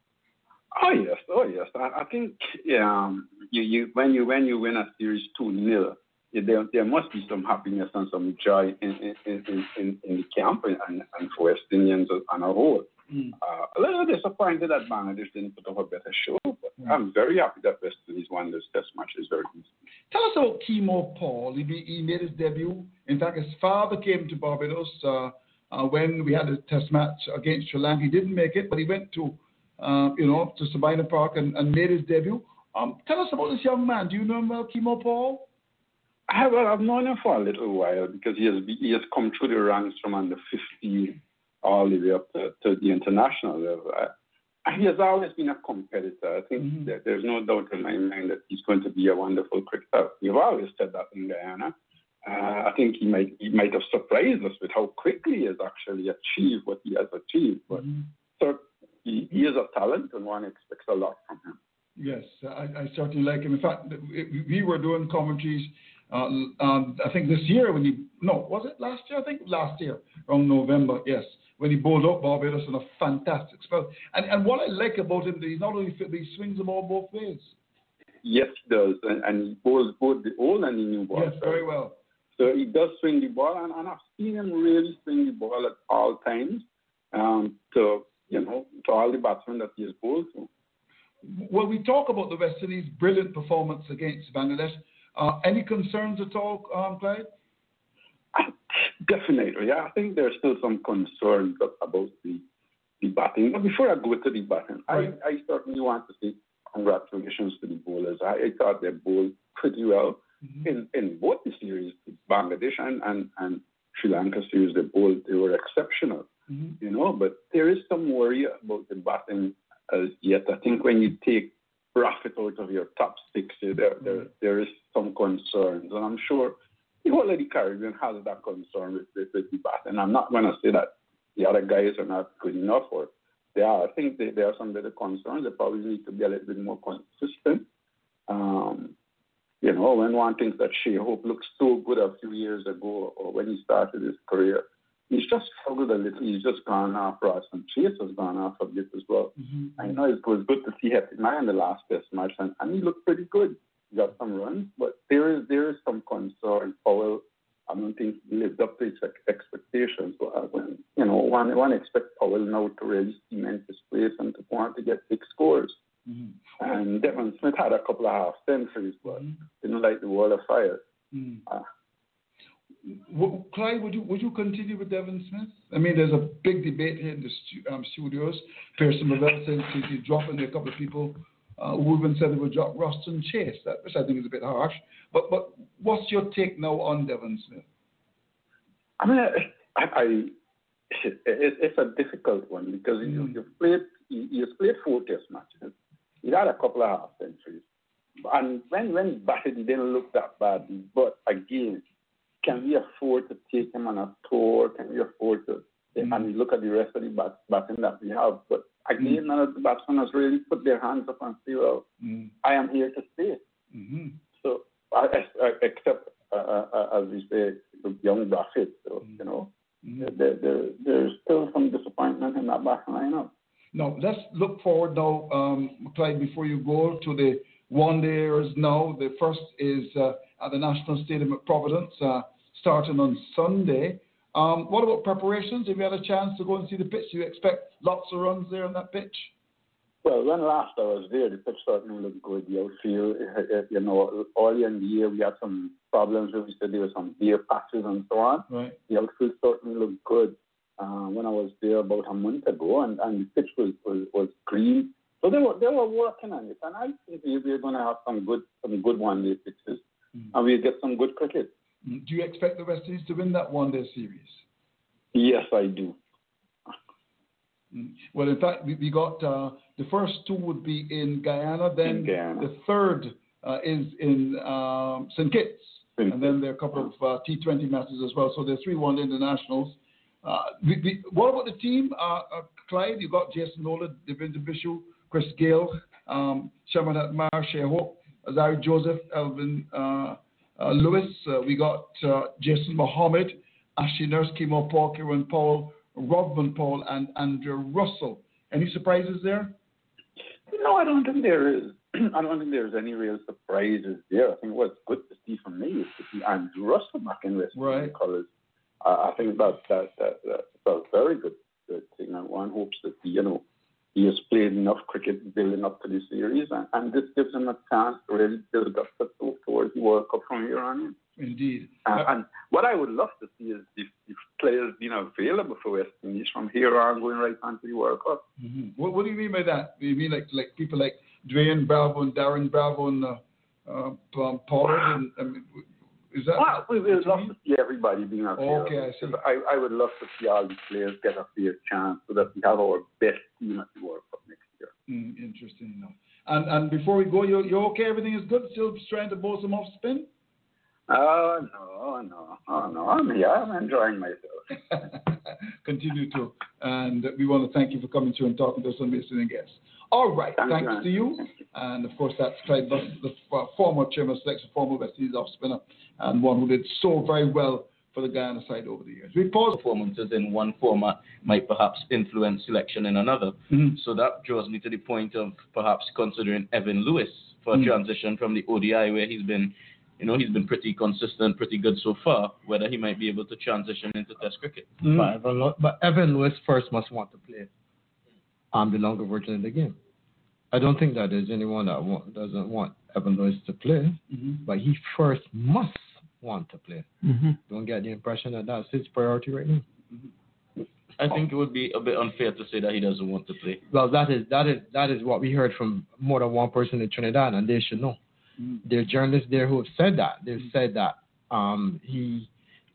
Oh yes, oh yes. I, I think yeah, um, you, you when you when you win a series two nil, there there must be some happiness and some joy in in, in, in, in the camp and, and for West Indians on a whole. Mm. Uh, a little disappointed that Bangladesh didn't put up a better show, but mm. I'm very happy that West Indies won this test match. It's very easy. Tell us about Kemo Paul. He, he made his debut. In fact, his father came to Barbados uh, uh, when we had a test match against Sri Lanka. He didn't make it, but he went to, uh, you know, to Sabina Park and, and made his debut. Um, tell us about this young man. Do you know about Kemo Paul? I, well, I've known him for a little while because he has he has come through the ranks from under fifteen all the way up to, to the international level. I, he has always been a competitor. I think mm-hmm. that there's no doubt in my mind that he's going to be a wonderful cricketer. We've always said that in Guyana. Uh, I think he might he might have surprised us with how quickly he has actually achieved what he has achieved. But mm-hmm. so he, he is a talent, and one expects a lot from him. Yes, I, I certainly like him. In fact, we were doing commentaries. Uh, um, I think this year when he no was it last year? I think last year around November. Yes, when he bowled up Barbados in a fantastic spell. And and what I like about him, he's not only fit, but he swings the ball both ways. Yes, he does, and, and he bowls both the old and the new ball. Yes, very well. So he does swing the ball, and, and I've seen him really swing the ball at all times. Um, to you know, to all the batsmen that he has bowled to. Well, we talk about the West Indies' brilliant performance against Bangladesh. Uh, any concerns at all, um, Clyde? Definitely. I think there's still some concerns about the, the batting. But before I go to the batting, right. I, I certainly want to say congratulations to the bowlers. I, I thought they bowled pretty well mm-hmm. in, in both the series, Bangladesh and, and, and Sri Lanka series. They bowled, they were exceptional, mm-hmm. you know, but there is some worry about the batting as yet. I think when you take profit out of your top six, there, mm-hmm. there, there is some concerns. And I'm sure the whole of the Caribbean has that concern with, with, with the bat. And I'm not going to say that the other guys are not good enough, or they are. I think they, there are some better concerns. They probably need to be a little bit more consistent. Um, you know, when one thinks that Shea Hope looked so good a few years ago, or when he started his career, he's just struggled a little. He's just gone off Ross, and Chase has gone off a bit as well. Mm-hmm. I know it was good to see him in the last test match, and, and he looked pretty good. He got some runs, but there is there is some concerned. Powell, I don't think lived up to his expectations. But uh, when, you know, one one expects Powell now to really cement his place and to want to get big scores. Mm-hmm. And Devon Smith had a couple of half centuries, but mm-hmm. didn't like the wall of fire. Mm. Uh, w- Clyde, would you would you continue with Devon Smith? I mean, there's a big debate here in the stu- um, studios. Pearson Lavelle says he's dropping a couple of people uh, who even said they would drop Roston Chase, that, which I think is a bit harsh. But but what's your take now on Devon Smith? I mean, I, I, it, it's a difficult one because mm. you, you've played you, you've played four test matches. He had a couple of half centuries. And when, when he batted, he didn't look that bad. But again, can we afford to take him on a tour? Can we afford to mm. and look at the rest of the bat, batting that we have? But again, mm. none of the batsmen has really put their hands up and say, well, mm. I am here to stay. Mm-hmm. So, I, I, except, uh, uh, as we say, the young Buffett. So, mm. you know, mm. there, there, there's still some disappointment in that back lineup. Now, let's look forward now, um, Clyde, before you go to the one-dayers now. The first is uh, at the National Stadium at Providence, uh, starting on Sunday. Um, what about preparations? Have you had a chance to go and see the pitch? Do you expect lots of runs there on that pitch? Well, when last I was there, the pitch certainly looked good. The outfield, you know, early in the year we had some problems where we said there were some bare patches and so on. Right. The outfield certainly looked good. Uh, when I was there about a month ago, and, and the pitch was, was, was green. So they were they were working on it, and I think we're going to have some good some good one-day pitches, mm. and we'll get some good cricket. Do you expect the West Indies to win that one-day series? Yes, I do. Mm. Well, in fact, we, we got uh, the first two would be in Guyana, then in Guyana. The third uh, is in um, Saint Kitts, and then there are a couple of uh, T twenty matches as well. So there's three one-day internationals. Uh, we, we, what about the team, uh, uh, Clyde? You got Jason Nolan, Devinder Bishu, Chris Gale, um, Shamanat Marsh, I hope, Azari Joseph, Elvin uh, uh, Lewis. Uh, we got uh, Jason Mohammed, Ashley Nurse, Kimo Paul, Kieran Powell, Rodman Paul, and Andrew Russell. Any surprises there? No, I don't think there is. I don't think there's any real surprises there. I think what's good to see from me is to see Andrew Russell back in West Indian right. colours. Uh, I think that that that that's a very good, good thing, and one hopes that he, you know he has played enough cricket building up to the series, and, and this gives him a chance to really build up towards the World Cup from here on in. Indeed. Uh, and what I would love to see is if, if players being available for West Indies from here on going right on to the World Cup. Mm-hmm. What, what do you mean by that? Do you mean like like people like Dwayne Bravo and Darren Bravo and uh, uh, Pollard and, and is that? Well, we would love to see everybody being out oh, here. Okay, I see. I, I would love to see all the players get a fair chance so that we have our best team at the World Cup next year. Mm, interesting enough. And and before we go, you you okay? Everything is good? Still trying to bowl some off spin? Oh, no, no, oh, no. I'm here. I'm enjoying myself. Continue to. And we want to thank you for coming through and talking to us on Listening Guests. All right. Thank Thanks you, to you. And, of course, that's Clyde Buss, the uh, former chairman of selection, former West Indies off spinner, and one who did so very well for the Guyana side over the years. We pause. Performances in one format might perhaps influence selection in another. Mm-hmm. So that draws me to the point of perhaps considering Evan Lewis for a mm-hmm. transition from the O D I, where he's been, you know, he's been pretty consistent, pretty good so far, whether he might be able to transition into Test cricket. Mm-hmm. But, Evan, but Evan Lewis first must want to play um, the longer version of the game. I don't think that there's anyone that want, doesn't want Evan Lewis to play, mm-hmm. but he first must want to play. Mm-hmm. Don't get the impression that that's his priority right now. Mm-hmm. I think it would be a bit unfair to say that he doesn't want to play. Well, that is that is that is what we heard from more than one person in Trinidad, and they should know. Mm-hmm. There are journalists there who have said that. They've mm-hmm. said that um, he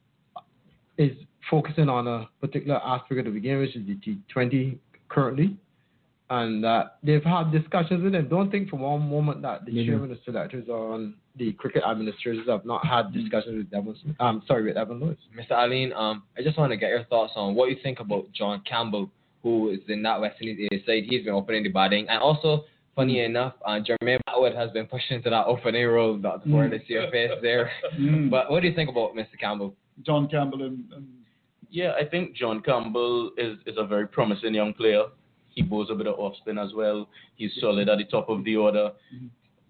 is focusing on a particular aspect of the game, which is the T twenty currently. And uh, they've had discussions with him. Don't think for one moment that the mm-hmm. chairman of selectors or the cricket administrators have not had discussions with Devon. Um, sorry, with Evan Lewis. Mister Aline, um, I just want to get your thoughts on what you think about John Campbell, who is in that West Indies side. He's been opening the batting, and also, funny mm-hmm. enough, uh, Jermaine Atwood has been pushed into that opening role. That's where mm-hmm. they see your face there. Mm-hmm. But what do you think about Mister Campbell? John Campbell and. and... Yeah, I think John Campbell is, is a very promising young player. He bowls a bit of off spin as well. He's solid at the top of the order. Mm-hmm.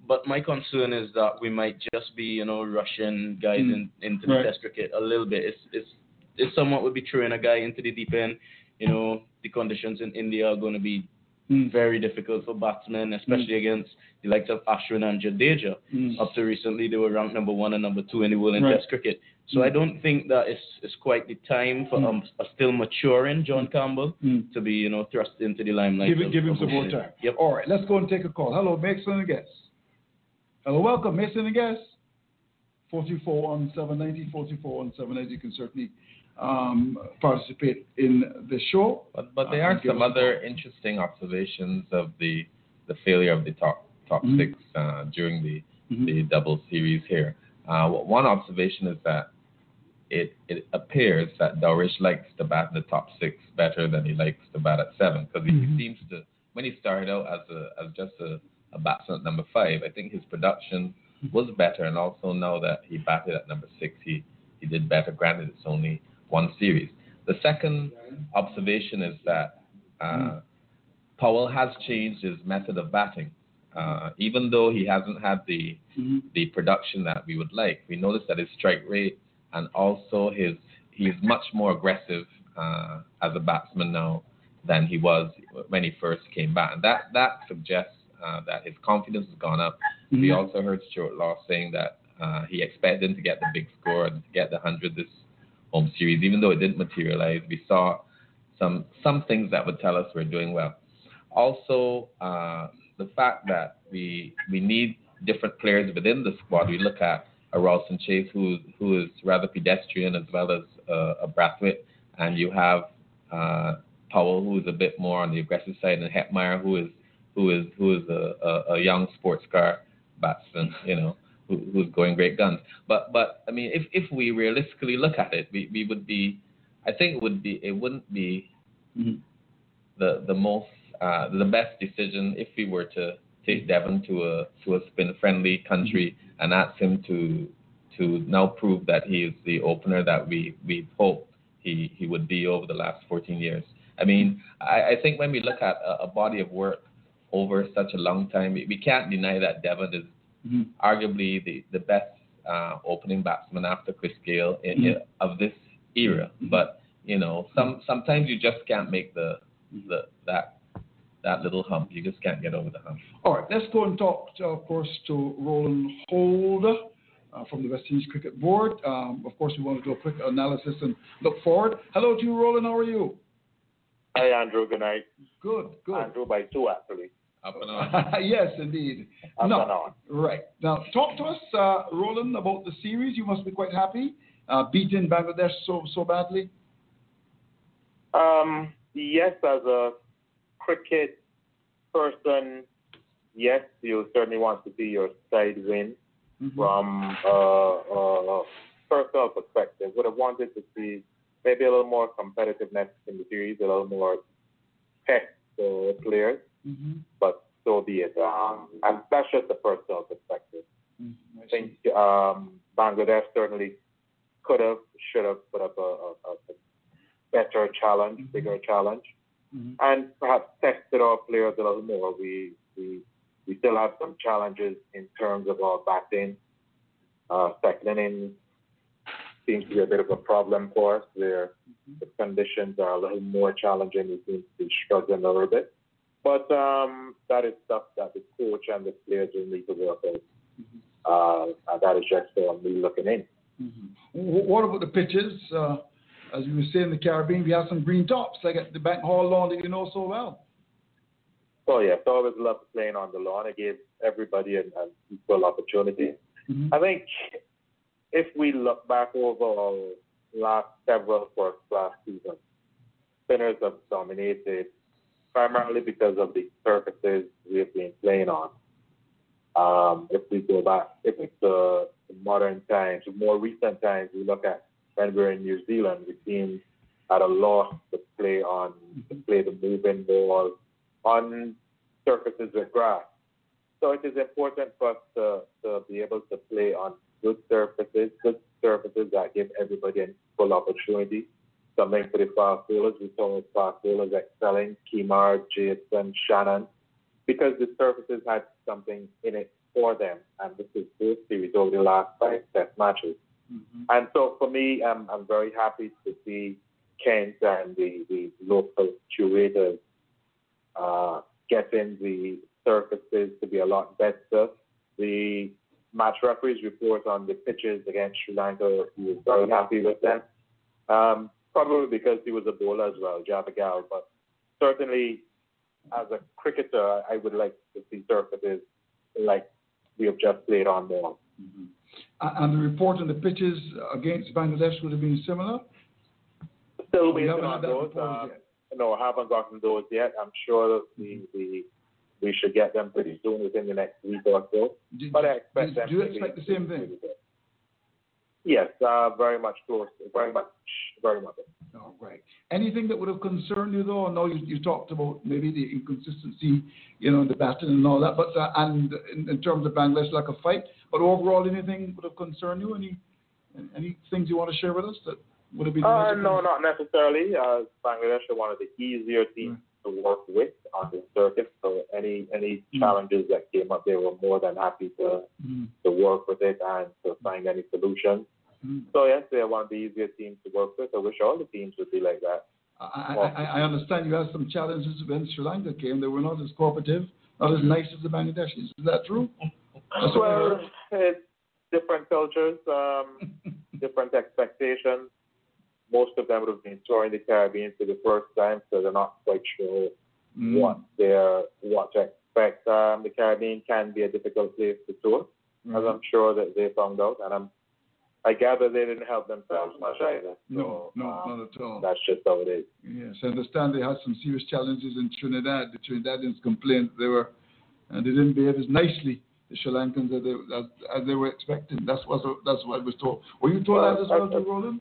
but my concern is that we might just be, you know, rushing guys Mm. in, into the Right. Test cricket a little bit. It's it's it's somewhat would be throwing a guy into the deep end. You know, the conditions in India are going to be Mm. very difficult for batsmen, especially Mm. against the likes of Ashwin and Jadeja. Mm. Up to recently, they were ranked number one and number two in the world in Right. Test cricket. So Mm. I don't think that it's, it's quite the time for Mm. um, a still maturing John Campbell Mm. to be, you know, thrust into the limelight. Give, it, of- give him of some more Australia. time. Yep. All right, let's go and take a call. Hello, Mason and Guest. Hello, welcome, Mason and Guest. forty-four on seven ninety, forty-four on seven ninety. You can certainly um, participate in the show. But but there Uh, are and give some us a other call. interesting observations of the the failure of the top top Mhm. six uh, during the Mhm. the double series here. Uh, one observation is that it it appears that Dorish likes to bat in the top six better than he likes to bat at seven, because he, Mhm. he seems to, when he started out as a as just a, a batsman at number five, I think his production was better, and also now that he batted at number six, he he did better. Granted, it's only one series. The second observation is that uh, Powell has changed his method of batting. Uh, even though he hasn't had the Mhm. the production that we would like, we noticed that his strike rate and also his he's much more aggressive uh, as a batsman now than he was when he first came back, and that that suggests uh, that his confidence has gone up. Mhm. We also heard Stuart Law saying that uh, he expected him to get the big score and to get the hundred this home series, even though it didn't materialize. We saw some some things that would tell us we're doing well. Also, uh, the fact that we we need different players within the squad. We look at a Ralston Chase who who is rather pedestrian, as well as uh, a Brathwaite, and you have uh, Powell, who is a bit more on the aggressive side, and Hetmeyer, who is who is who is a, a, a young sports car batsman, you know, who, who's going great guns. But but I mean, if if we realistically look at it, we, we would be, I think it would be it wouldn't be Mhm. the the most uh, the best decision if we were to take Devon to a to a spin friendly country and ask him to to now prove that he is the opener that we we hoped he he would be over the last fourteen years. I mean, I, I think when we look at a, a body of work over such a long time, we, we can't deny that Devon is Mhm. arguably the the best uh, opening batsman after Chris Gayle in, in, of this era. But you know, some sometimes you just can't make the the that that little hump. You just can't get over the hump. All right, let's go and talk, to, of course, to Roland Holder uh, from the West Indies Cricket Board. Um, of course, we want to do a quick analysis and look forward. Hello to you, Roland. How are you? Hi, Andrew. Good night. Good, good. Andrew by two, actually. Up and on. Yes, indeed. Up now, and on. Right. Now, talk to us, uh, Roland, about the series. You must be quite happy, uh, beating Bangladesh so so badly. Um, yes, as a cricket person, yes, you certainly want to see your side win. Mm-hmm. From uh, uh, personal perspective, would have wanted to see maybe a little more competitiveness in the series, a little more test for players, Mm-hmm. but so be it. Um, and that's just a personal perspective. Mm-hmm. I think um, Bangladesh certainly could have, should have put up a, a, a better challenge, Mm-hmm. bigger challenge, Mm-hmm. and perhaps tested our players a little more. We we we still have some challenges in terms of our batting. Uh, second innings seems to be a bit of a problem for us, where the conditions are a little more challenging. We seem to be struggling a little bit. But um, that is stuff that the coach and the players will need to work out. Uh, and that is just uh, me looking in. Mm-hmm. What about the pitches? Uh, as you were saying, in the Caribbean, we have some green tops, like at the Bank Hall lawn that you know so well. So, yes, I always loved playing on the lawn. It gave everybody an, an equal opportunity. Mm-hmm. I think if we look back over our last several first-class seasons, spinners have dominated primarily because of the surfaces we've been playing on. Um, if we go back, if it's uh, modern times, more recent times, we look at when we were in New Zealand, we seemed at a loss to play on, to play the moving ball on surfaces with grass. So it is important for us to, to be able to play on good surfaces, good surfaces that give everybody an full opportunity. Something for the fast bowlers. We saw fast bowlers excelling, Kemar, Jason, Shannon, because the surfaces had something in it for them, and this is this series over the last five test matches. Mm-hmm. And so for me, I'm, I'm very happy to see Kent and the, the local curators uh, getting the surfaces to be a lot better. The match referee's report on the pitches against Sri Lanka, he was very happy with them. Um, probably because he was a bowler as well, Javagal, but certainly as a cricketer, I would like to see surfaces like we have just played on more. Mm-hmm. And the report on the pitches against Bangladesh would have been similar? Still waiting on those. Um, no, I haven't gotten those yet. I'm sure we, we, we should get them pretty soon, within the next week or so. Do, but I expect do, them do you to expect be, the same thing? Yes, uh, very much close. Very much, very much. Oh, right. Anything that would have concerned you, though? I know you, you talked about maybe the inconsistency, you know, in the batting and all that, but uh, and in, in terms of Bangladesh, like a fight. But overall, anything would have concerned you? Any any things you want to share with us that would have been? Uh, no, not necessarily. Uh, Bangladesh are one of the easier teams mm. to work with on the circuit. So any any mm. challenges that came up, they were more than happy to mm. to work with it and to find any solutions. Mm. So yes, they're one of the easier teams to work with. I wish all the teams would be like that. I, I, I understand you had some challenges when Sri Lanka came. They were not as cooperative, not as nice as the Bangladeshis. Is that true? That's well, it's different cultures, um, different expectations. Most of them would have been touring the Caribbean for the first time, so they're not quite sure mm. what they're what to expect. Um, the Caribbean can be a difficult place to tour, mm. as I'm sure that they found out, and I'm. I gather they didn't help themselves much either. No, so, no, um, not at all. That's just how it is. Yes, I understand they had some serious challenges in Trinidad. The Trinidadians complained they were, and they didn't behave as nicely, the Sri Lankans, as they, as, as they were expecting. That's what that's what I was told. Were you told well, that as well, uh, too, Roland?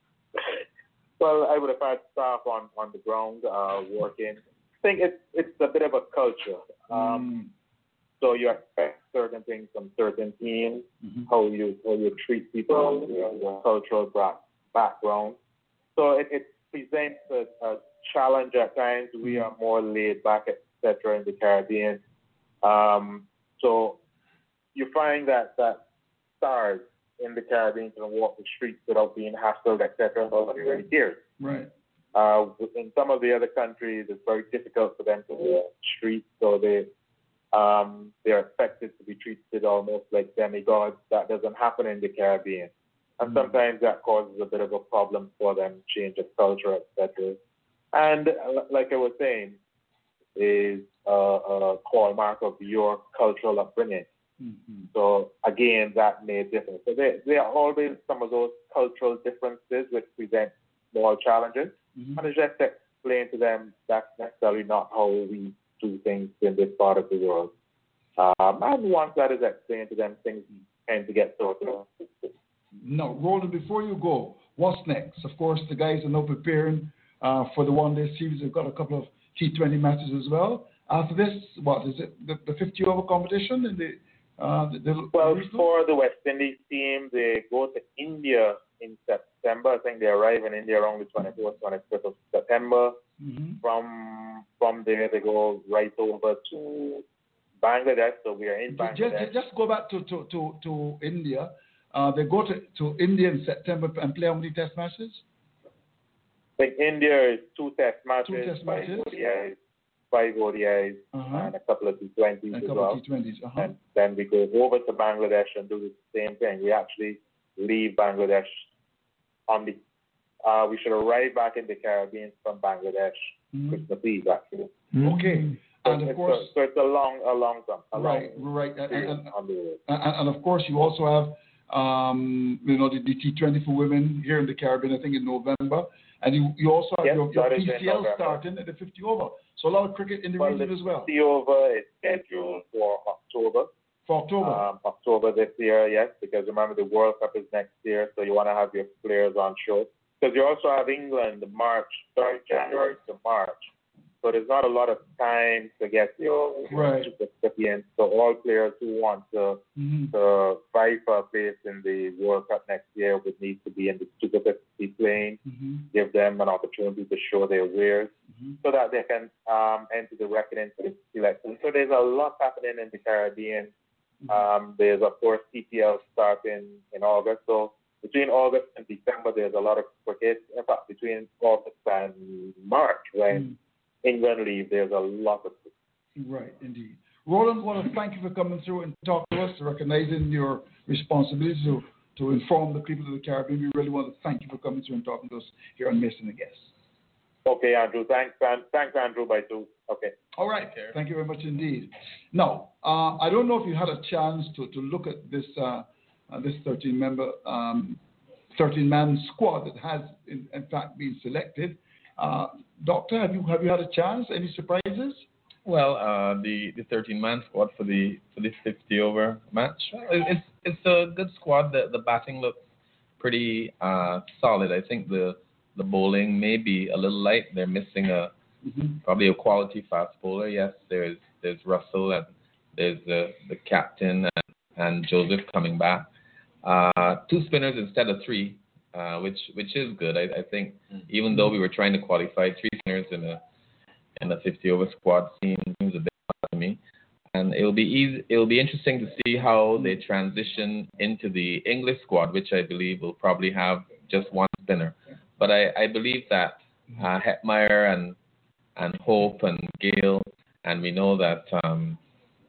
Well, I would have had staff on, on the ground uh, working. I think it's it's a bit of a culture. Um, mm. So you expect certain things from certain teams, mm-hmm. how you how you treat people, you know, your cultural bra- background. So it, it presents a, a challenge at times. We are more laid back, et cetera, in the Caribbean. Um, so you find that, that stars in the Caribbean can walk the streets without being hassled, et cetera. Nobody really cares. Right. Uh, in some of the other countries, it's very difficult for them to walk the streets, so they Um, they're expected to be treated almost like demigods. That doesn't happen in the Caribbean. And mm-hmm. sometimes that causes a bit of a problem for them, change of culture, et cetera. And uh, like I was saying, is uh, a hallmark of your cultural upbringing. Mm-hmm. So again, that made difference. So there, there are always some of those cultural differences which present more challenges. Mm-hmm. And it's just to explain to them that's necessarily not how we do things in this part of the world. Um, and once that is explained to them, things tend to get sorted out. No, Roland, before you go, what's next? Of course, the guys are now preparing uh, for the one-day series. They've got a couple of T twenty matches as well. After this, what is it? The, the fifty-over competition? In the, uh, the, the well, regional? For the West Indies team, they go to India in September. I think they arrive in India around the twenty-fourth, twenty-fifth of September. Mm-hmm. From from there, they go right over to Bangladesh. So we are in Bangladesh. Just, just go back to, to, to, to India. Uh, they go to, to India in September and play how many test matches? I think India is two test matches, two test five matches. O D Is, five O D Is, uh-huh. and a couple of T twenties as well. T twenties, uh-huh. And then we go over to Bangladesh and do the same thing. We actually leave Bangladesh on the Uh, we should arrive back in the Caribbean from Bangladesh mm-hmm. Christmas Eve, actually. Mm-hmm. Okay, so and of course, a, so it's a long, a long time. A right, long right, and, and, on the road. And, and of course, you also have, um, you know, the, the T twenty for women here in the Caribbean. I think in November, and you, you also have yes, your, your P C L in starting at the fifty over. So a lot of cricket in the well, region the as well. fifty over is scheduled for October. For October. Um, October this year, yes, because remember the World Cup is next year, so you want to have your players on show. Because you also have England March, sorry, January to March. So there's not a lot of time to get your right. recipients. So all players who want to, mm-hmm. to fight for a place in the World Cup next year would need to be in the Super fifty playing, mm-hmm. give them an opportunity to show their wares mm-hmm. so that they can um, enter the reckoning for the selection. So there's a lot happening in the Caribbean Um, there's, of course, T P L starting in August. So between August and December, there's a lot of cricket. In fact, between August and March, when Mm. England leave, there's a lot of cricket. Right, indeed. Roland, I want to thank you for coming through and talking to us, recognizing your responsibility to, to inform the people of the Caribbean. We really want to thank you for coming through and talking to us here on Missing the Guest. Okay, Andrew. Thanks, and thanks, Andrew, by two. Okay. All right. Thank you very much indeed. Now, uh, I don't know if you had a chance to, to look at this uh, uh, this thirteen member, um, thirteen man squad that has in, in fact been selected. Uh, Doctor, have you have you had a chance? Any surprises? Well, uh, the the thirteen man squad for the for the fifty over match. It's it's a good squad. The the batting looks pretty uh, solid. I think the the bowling may be a little light. They're missing a mm-hmm. probably a quality fast bowler. Yes, there's there's Russell and there's the the captain and, and Joseph coming back. Uh, two spinners instead of three, uh, which which is good. I, I think mm-hmm. even though we were trying to qualify three spinners in a in the fifty over squad seems a bit hard to me. And it'll be easy, it'll be interesting to see how they transition into the English squad, which I believe will probably have just one spinner. But I, I believe that uh, Hetmeyer and and Hope and Gale, and we know that um,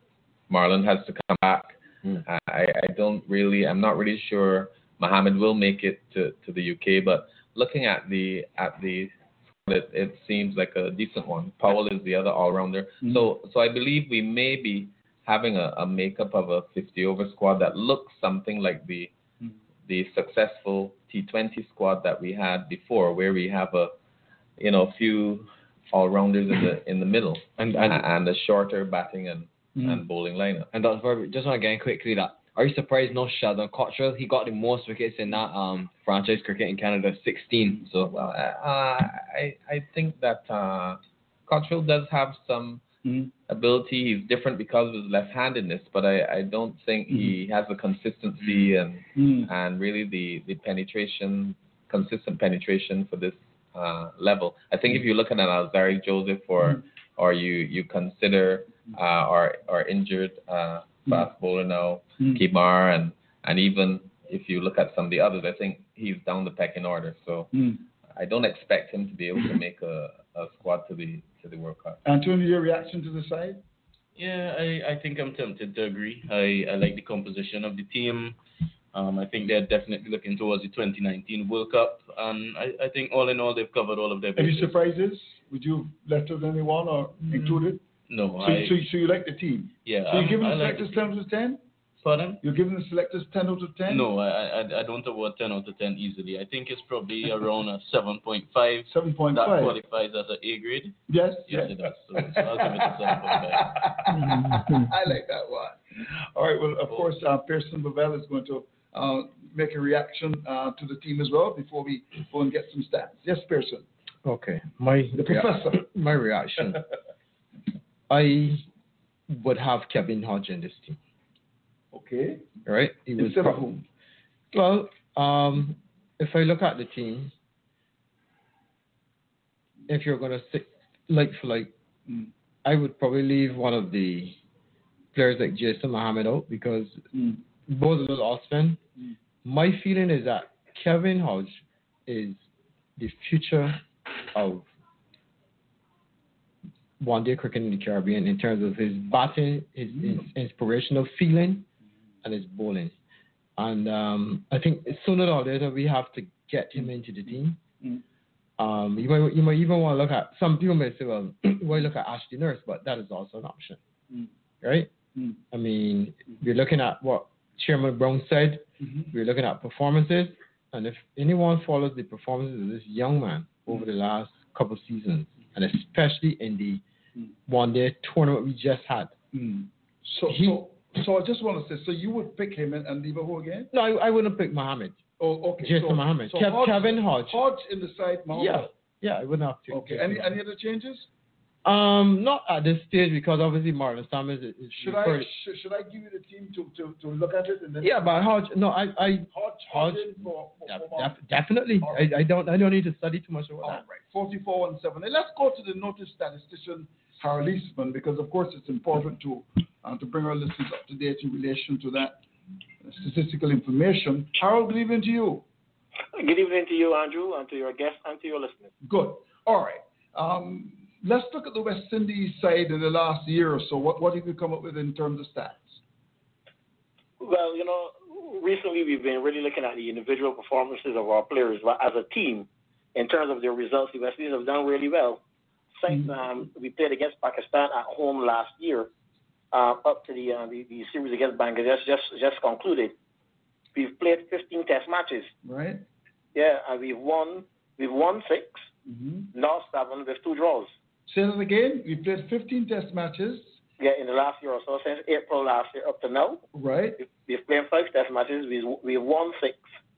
Marlon has to come back. Mm. Uh, I, I don't really, I'm not really sure Mohammed will make it to, to the U K. But looking at the at the It, it seems like a decent one. Powell is the other all-rounder. Mm-hmm. So so I believe we may be having a, a makeup of a fifty over squad that looks something like the mm-hmm. the successful T twenty squad that we had before, where we have a you know a few all-rounders in the in the middle and and, and a shorter batting and, mm-hmm. and bowling lineup. And Doctor Verby, just want to get in quickly that. Are you surprised no Sheldon Cottrell? He got the most wickets in that um, franchise cricket in Canada, sixteen. So well, uh, I I think that uh, Cottrell does have some mm-hmm. ability. He's different because of his left-handedness, but I, I don't think mm-hmm. he has the consistency and mm-hmm. and really the, the penetration, consistent penetration for this uh, level. I think mm-hmm. if you're looking at Alzari Joseph or mm-hmm. or you you consider uh, or or injured. Uh, fast bowler now, mm. Kimar, and and even if you look at some of the others, I think he's down the pecking order. So mm. I don't expect him to be able to make a, a squad to the to the World Cup. Antonio, your reaction to the side? Yeah, I, I think I'm tempted to agree. I, I like the composition of the team. Um, I think they're definitely looking towards the twenty nineteen World Cup, and I, I think all in all they've covered all of their bases. Any surprises? Would you have left out anyone or mm. included? No, so, I, so, so you like the team? Yeah. So you're giving the I selectors like ten out of ten? Pardon? You're giving the selectors ten out of ten? No, I I, I don't award ten out of ten easily. I think it's probably around a seven point five. seven point five. That qualifies as an A grade. Yes. Yes, yes. it does. So, so I'll give it a seven point five. I like that one. All right. Well, of course, uh, Pearson Bovell is going to uh, make a reaction uh, to the team as well before we go and get some stats. Yes, Pearson. Okay. My the professor. Rea- my reaction. I would have Kevin Hodge in this team. Okay. Right? He was Instead pro- of whom? Well, um, if I look at the team, if you're going to stick like for like, mm. I would probably leave one of the players like Jason Mohammed out because mm. both of those off spin. Mm. My feeling is that Kevin Hodge is the future of one day cricket in the Caribbean in terms of his batting, his, his inspirational feeling, and his bowling. And um, I think sooner or later we have to get him into the team. Mm. Um, you might you might even want to look at, some people may say, well, why look at Ashley Nurse, but that is also an option, mm. right? Mm. I mean, we're looking at what Chairman Brown said. Mm-hmm. We're looking at performances, and if anyone follows the performances of this young man over the last couple of seasons, and especially in the mm. one-day tournament we just had. Mm. So, he, so, so I just want to say, so you would pick him and, and leave who again? No, I, I wouldn't pick Mohammed. Oh, okay. Jason so, Mohammed. So Kev, Hodge, Kevin Hodge. Hodge in the side, Mohammed? Yeah, yeah, I wouldn't have to. Okay. Any any other changes? Um, not at this stage because obviously Marlon Summers is. is should I sh- should I give you the team to, to, to look at it and then? Yeah, but Hodge. No, I I Hodge. Hodge. For, for, yeah, for def- definitely. Right. I, I don't I don't need to study too much about All that. Right. Forty-four and seven. And let's go to the noted statistician Harold Eastman because of course it's important to uh, to bring our listeners up to date in relation to that statistical information. Harold, good evening to you. Good evening to you, Andrew, and to your guests and to your listeners. Good. All right. Um, let's look at the West Indies side in the last year or so. What, what have you come up with in terms of stats? Well, you know, recently we've been really looking at the individual performances of our players. But as a team, in terms of their results, the West Indies have done really well. Since um, we played against Pakistan at home last year, uh, up to the, uh, the the series against Bangladesh just just concluded. We've played fifteen Test matches. Right. Yeah, and we've won we've won six, mm-hmm. lost seven with two draws. Say that again. We played fifteen Test matches. Yeah, in the last year or so, since April last year up to now. Right. We've played five Test matches. We've we've won six.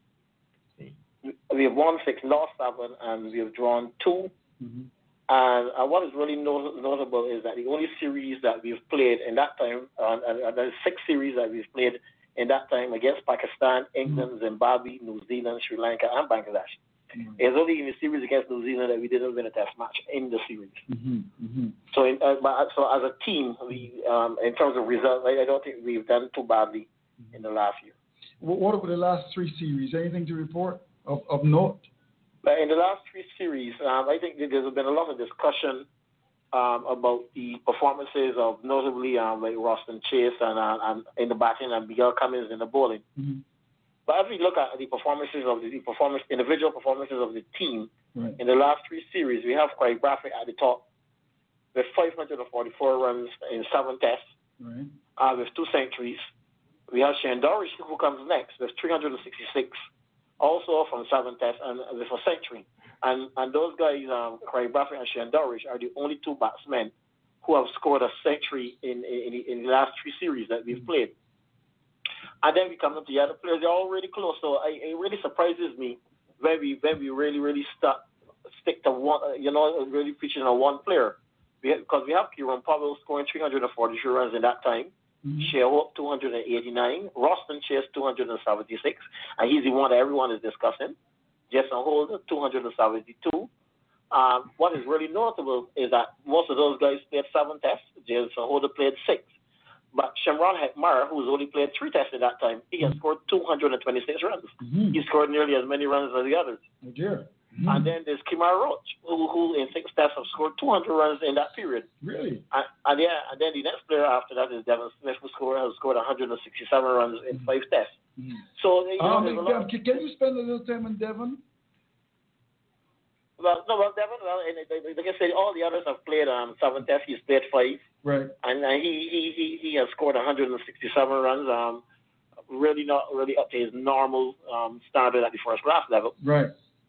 We've won six, lost seven, and we've drawn two. Mm-hmm. And uh, what is really not- notable is that the only series that we've played in that time, uh, and, and there's six series that we've played in that time against Pakistan, England, mm-hmm. Zimbabwe, New Zealand, Sri Lanka, and Bangladesh. Mm-hmm. It's only in the series against New Zealand that we didn't win a Test match in the series. Mm-hmm. Mm-hmm. So, in, uh, but, so as a team, we um, in terms of results, I, I don't think we've done too badly mm-hmm. in the last year. What about the last three series? Anything to report of, of note? But in the last three series, um, I think there's been a lot of discussion um, about the performances of notably um, like Roston Chase and, uh, and in the batting and Miguel Cummins in the bowling. Mm-hmm. But as we look at the performances of the, the performance, individual performances of the team right. in the last three series, we have Craig Bradford at the top with five hundred forty-four runs in seven tests, right. uh, with two centuries. We have Shane Dorish, who comes next with three hundred sixty-six. Also from seven tests and with a century. And and those guys, um, Craig Bradford and Shane Dorish, are the only two batsmen who have scored a century in in, in the last three series that we've played. And then we come up to the other players, they're all really close. So I, it really surprises me when we when we really, really start, stick to one, you know, really featuring on one player. We have, because we have Kieran Powell scoring three hundred forty-three runs in that time. Mm-hmm. Shea Hope, two hundred eighty-nine. Roston Chase, two hundred seventy-six. And he's the one that everyone is discussing. Jason Holder, two hundred seventy-two. Um, what is really notable is that most of those guys played seven tests. Jason Holder played six. But Shamron Hekmar, who's only played three tests at that time, he has scored two hundred twenty-six runs. Mm-hmm. He scored nearly as many runs as the others. Oh, dear. Mm-hmm. And then there's Kimar Roach, who, who in six tests have scored two hundred runs in that period. Really? And, and yeah, and then the next player after that is Devon Smith, who scored, has scored one hundred sixty-seven runs in five tests. Mm-hmm. So, you know, um, there's a lot Devon, can you spend a little time in Devon? Well, no, well, Devon, well, and, like I said, all the others have played um, seven tests. He's played five. Right. And uh, he, he, he, he has scored one hundred sixty-seven runs. Um, really not really up to his normal um, standard at the first class level. Right.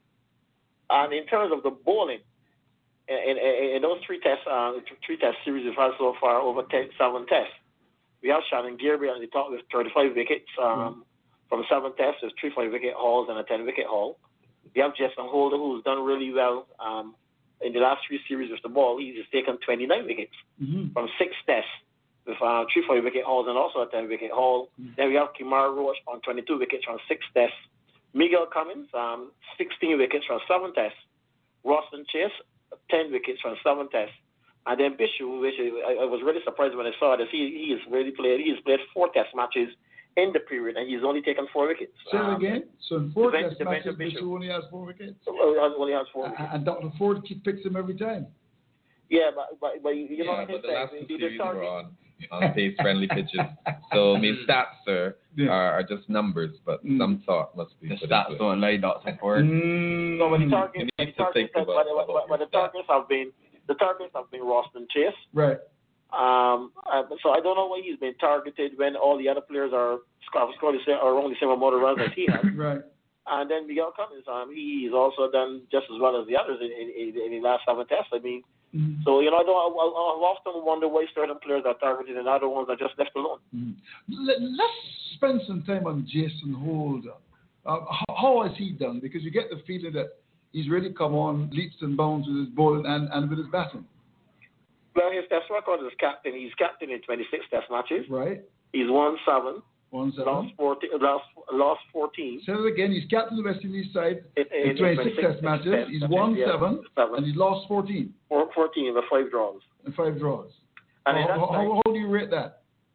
And in terms of the bowling, in, in, in those three tests, uh, three test series we've had so far, over ten, seven tests, we have Shannon Gabriel at the top with thirty-five wickets um, right. from seven tests. There's three five-wicket hauls and a ten-wicket haul. We have Jason Holder, who's done really well um, in the last three series with the ball. He's taken twenty-nine wickets mm-hmm. from six tests with uh, three five-wicket hauls and also a ten-wicket haul. Mm-hmm. Then we have Kimar Roach on twenty-two wickets from six tests. Miguel Cummins, um, sixteen wickets from seven tests. Roston Chase, ten wickets from seven tests. And then Bishop, which I, I was really surprised when I saw this. He he has really played. He's played four test matches in the period, and he's only taken four wickets. Say um, it again. So in four Devin, test matches, Bishop. Bishop only has four wickets. Well, only has four wickets. And Doctor Ford picks him every time. Yeah, but but, but you know yeah, what but the saying? last two The series target- were on on pace friendly pitches. So I mean, stats, sir, yeah. are, are just numbers, but mm. some thought must be. The put stats into don't lie, Doctor Ford. Mm. So when the targets, You when need the to think targets, about- when, when, about when the your targets have been the targets have been Roston Chase. Right. Um, uh, so I don't know why he's been targeted when all the other players are scored the same or only same amount of runs as he has. Right. And then Miguel Cummins, um, he's also done just as well as the others in, in, in the last seven tests. I mean, mm-hmm. so you know, I don't. I, I often wonder why certain players are targeted and other ones are just left alone. Mm-hmm. Let, let's spend some time on Jason Holder. Uh, how, how has he done? Because you get the feeling that he's really come on leaps and bounds with his bowling and, and with his batting. Well, his test record is captain. He's captain in twenty-six test matches. Right. He's won seven. Won seven. Lost fourteen. Lost, lost fourteen. Say it again. He's captain of the West Indies side in, in, in twenty-six, twenty-six test matches. Test he's won yeah, seven, seven, and he's lost fourteen. Four, fourteen with five draws. And five draws. And how, in that how, time, how, how do you rate that?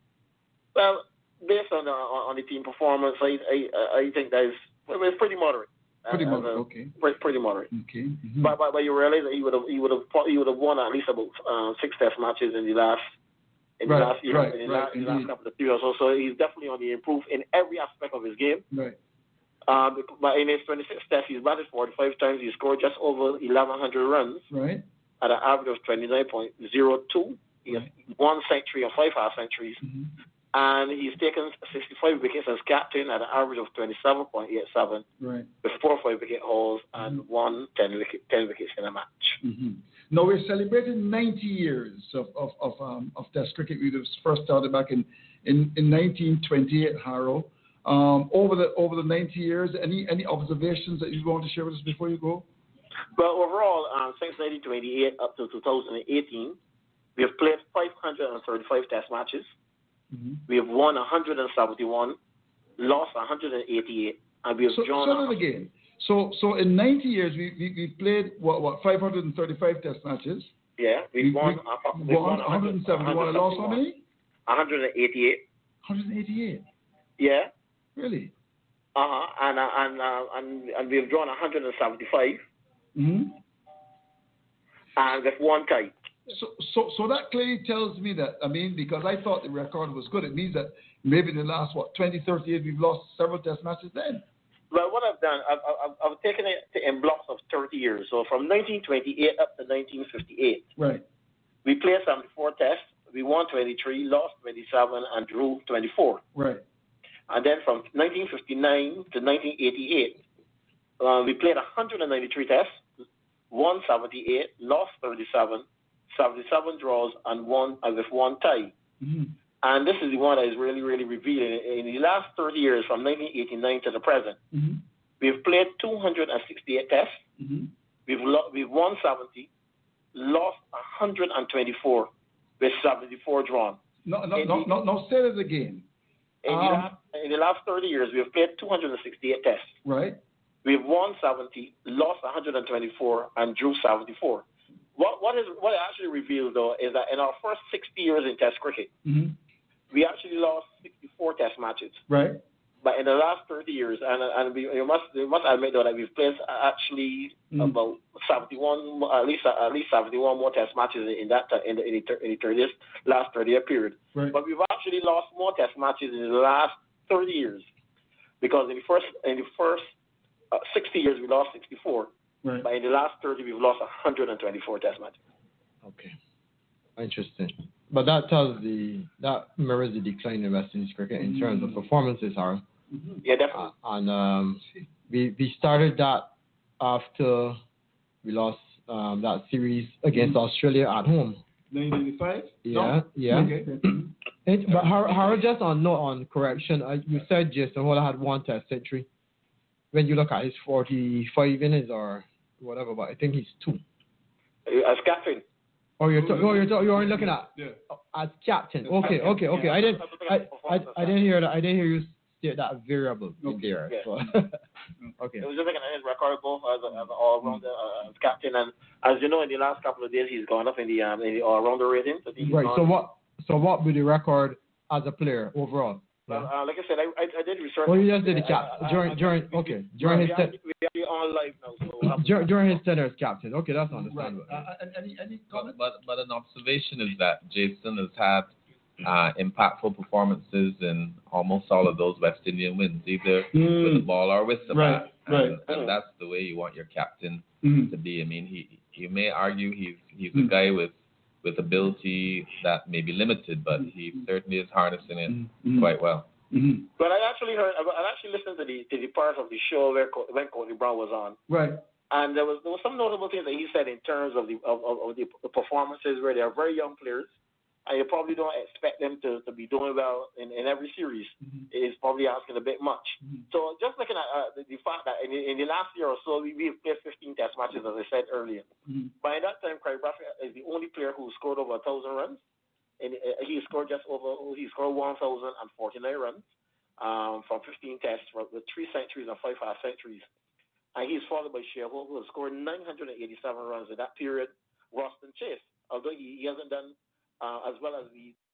Well, based on the, on the team performance, I I, I think that is well, it's pretty moderate. Pretty uh, moderate, uh, okay. Pretty, pretty moderate. Okay. Mm-hmm. But, but but you realize that he would have he would have he would have won at least about uh, six test matches in the last in right, the last year, right, in, the right, last, in the last couple of years. So so he's definitely on the improve in every aspect of his game. Right. Um, but in his twenty-six tests, he's batted forty-five times. He scored just over eleven hundred runs. Right. At an average of twenty-nine point zero two. He has one century and five half centuries. Mm-hmm. And he's taken sixty-five wickets as captain at an average of twenty-seven point eight seven. Right. With four five wicket hauls and Mm-hmm. one ten, wicket, ten wickets in a match. Mm-hmm. Now we're celebrating ninety years of of of, um, of Test cricket. We first started back in, in, in nineteen twenty-eight, Harold. Um, over the over the ninety years, any any observations that you want to share with us before you go? Well, overall, um, since nineteen twenty-eight up to two thousand eighteen, we have played five hundred thirty-five Test matches. Mm-hmm. We have won one hundred seventy-one, lost one hundred eighty-eight, and we have So, drawn. so that again. So, so in ninety years, we we, we played what what five hundred thirty-five Test matches. Yeah, we've we, won. We, uh, we've won won one hundred seventy-one and lost how many? one hundred eighty-eight. one hundred eighty-eight. Yeah. Really? Uh huh. And uh, and uh, and and we've drawn one hundred seventy-five. Mm-hmm. And with one kite. So, so, so that clearly tells me that, I mean, because I thought the record was good, it means that maybe in the last, what, twenty, thirty years, we've lost several Test matches then. Well, what I've done, I've, I've, I've taken it in blocks of thirty years. So from nineteen twenty-eight up to nineteen fifty-eight. Right. We played seventy-four tests. We won twenty-three, lost twenty-seven, and drew twenty-four. Right. And then from nineteen fifty-nine to nineteen eighty-eight, uh, we played one hundred ninety-three tests, won seventy-eight, lost thirty-seven, seventy-seven draws, and one uh, with one tie. Mm-hmm. And this is the one that is really, really revealing. In the last thirty years, from nineteen eighty-nine to the present, mm-hmm. we've played two hundred sixty-eight tests. Mm-hmm. We've lo- we've won seventy, lost one hundred twenty-four, with seventy-four drawn. No, no, no, no, no, say it again. In, Um, the last, in the last thirty years, we've played two hundred sixty-eight tests. Right. We've won seventy, lost one hundred twenty-four, and drew seventy-four. What what is what it actually reveals though is that in our first sixty years in Test cricket, mm-hmm. we actually lost sixty-four Test matches. Right. But in the last thirty years, and and we you must you must admit though that we've played actually mm. about seventy-one, at least at least seventy-one more Test matches in that in the in the, in the thirty, last thirty-year period. Right. But we've actually lost more Test matches in the last thirty years, because in the first in the first uh, sixty years we lost sixty-four. Right. But in the last thirty, we've lost one hundred twenty-four Test matches. Okay. Interesting. But that tells the that mirrors the decline in West Indies cricket in terms of performances, Harold. Mm-hmm. Yeah, definitely. Uh, and um, we we started that after we lost um, that series against mm-hmm. Australia at home. nineteen eighty-five. Yeah, no? yeah. Okay. It, but Harold, Harold, just on note on correction, uh, you said Jason Holder had one Test century. When you look at his forty-five innings or whatever, but I think he's two. As captain. Oh, you're, to, oh, you're, to, you're only looking at yeah. as captain. Okay, okay, okay. I didn't, I, I, I didn't hear that. I didn't hear you state that variable in there. Yeah. So. Okay. It was just looking at his record both as, a, as an all-rounder, uh, as captain, and as you know, in the last couple of days, he's gone up in the um, in the all-rounder rating. So he's right. gone. So what? So what would the record as a player overall? Well, uh, like I said, I, I, I did research. Well, you just did the cap I, I, during I, during I, okay during we his are, we are on live now. So during, during his tenure as captain. Okay, that's understandable. Right. Uh, any any comment? But, but an observation is that Jason has had uh, impactful performances in almost all of those West Indian wins, either mm. with the ball or with the right. bat. Right. And, and that's the way you want your captain mm. to be. I mean, he you may argue he's he's mm. a guy with. with ability that may be limited, but he certainly is harnessing it mm-hmm. quite well. Mm-hmm. But I actually heard, I actually listened to the to the part of the show where when Courtney Brown was on, right? And there was there was some notable things that he said in terms of the of, of, of the performances where they are very young players, and you probably don't expect them to, to be doing well in, in every series. Mm-hmm. It's probably asking a bit much. Mm-hmm. So just looking at uh, the, the fact that in the, in the last year or so we we've played fifteen Test matches, as I said earlier. Mm-hmm. By that time, Craig Bradford is the only player who scored over a thousand runs. And he scored just over, he scored one thousand forty-nine runs um, from fifteen tests with three centuries and five half centuries. And he's followed by Shea-Holt, who has scored nine hundred eighty-seven runs in that period. Roston Chase, although he, he hasn't done uh, as well as the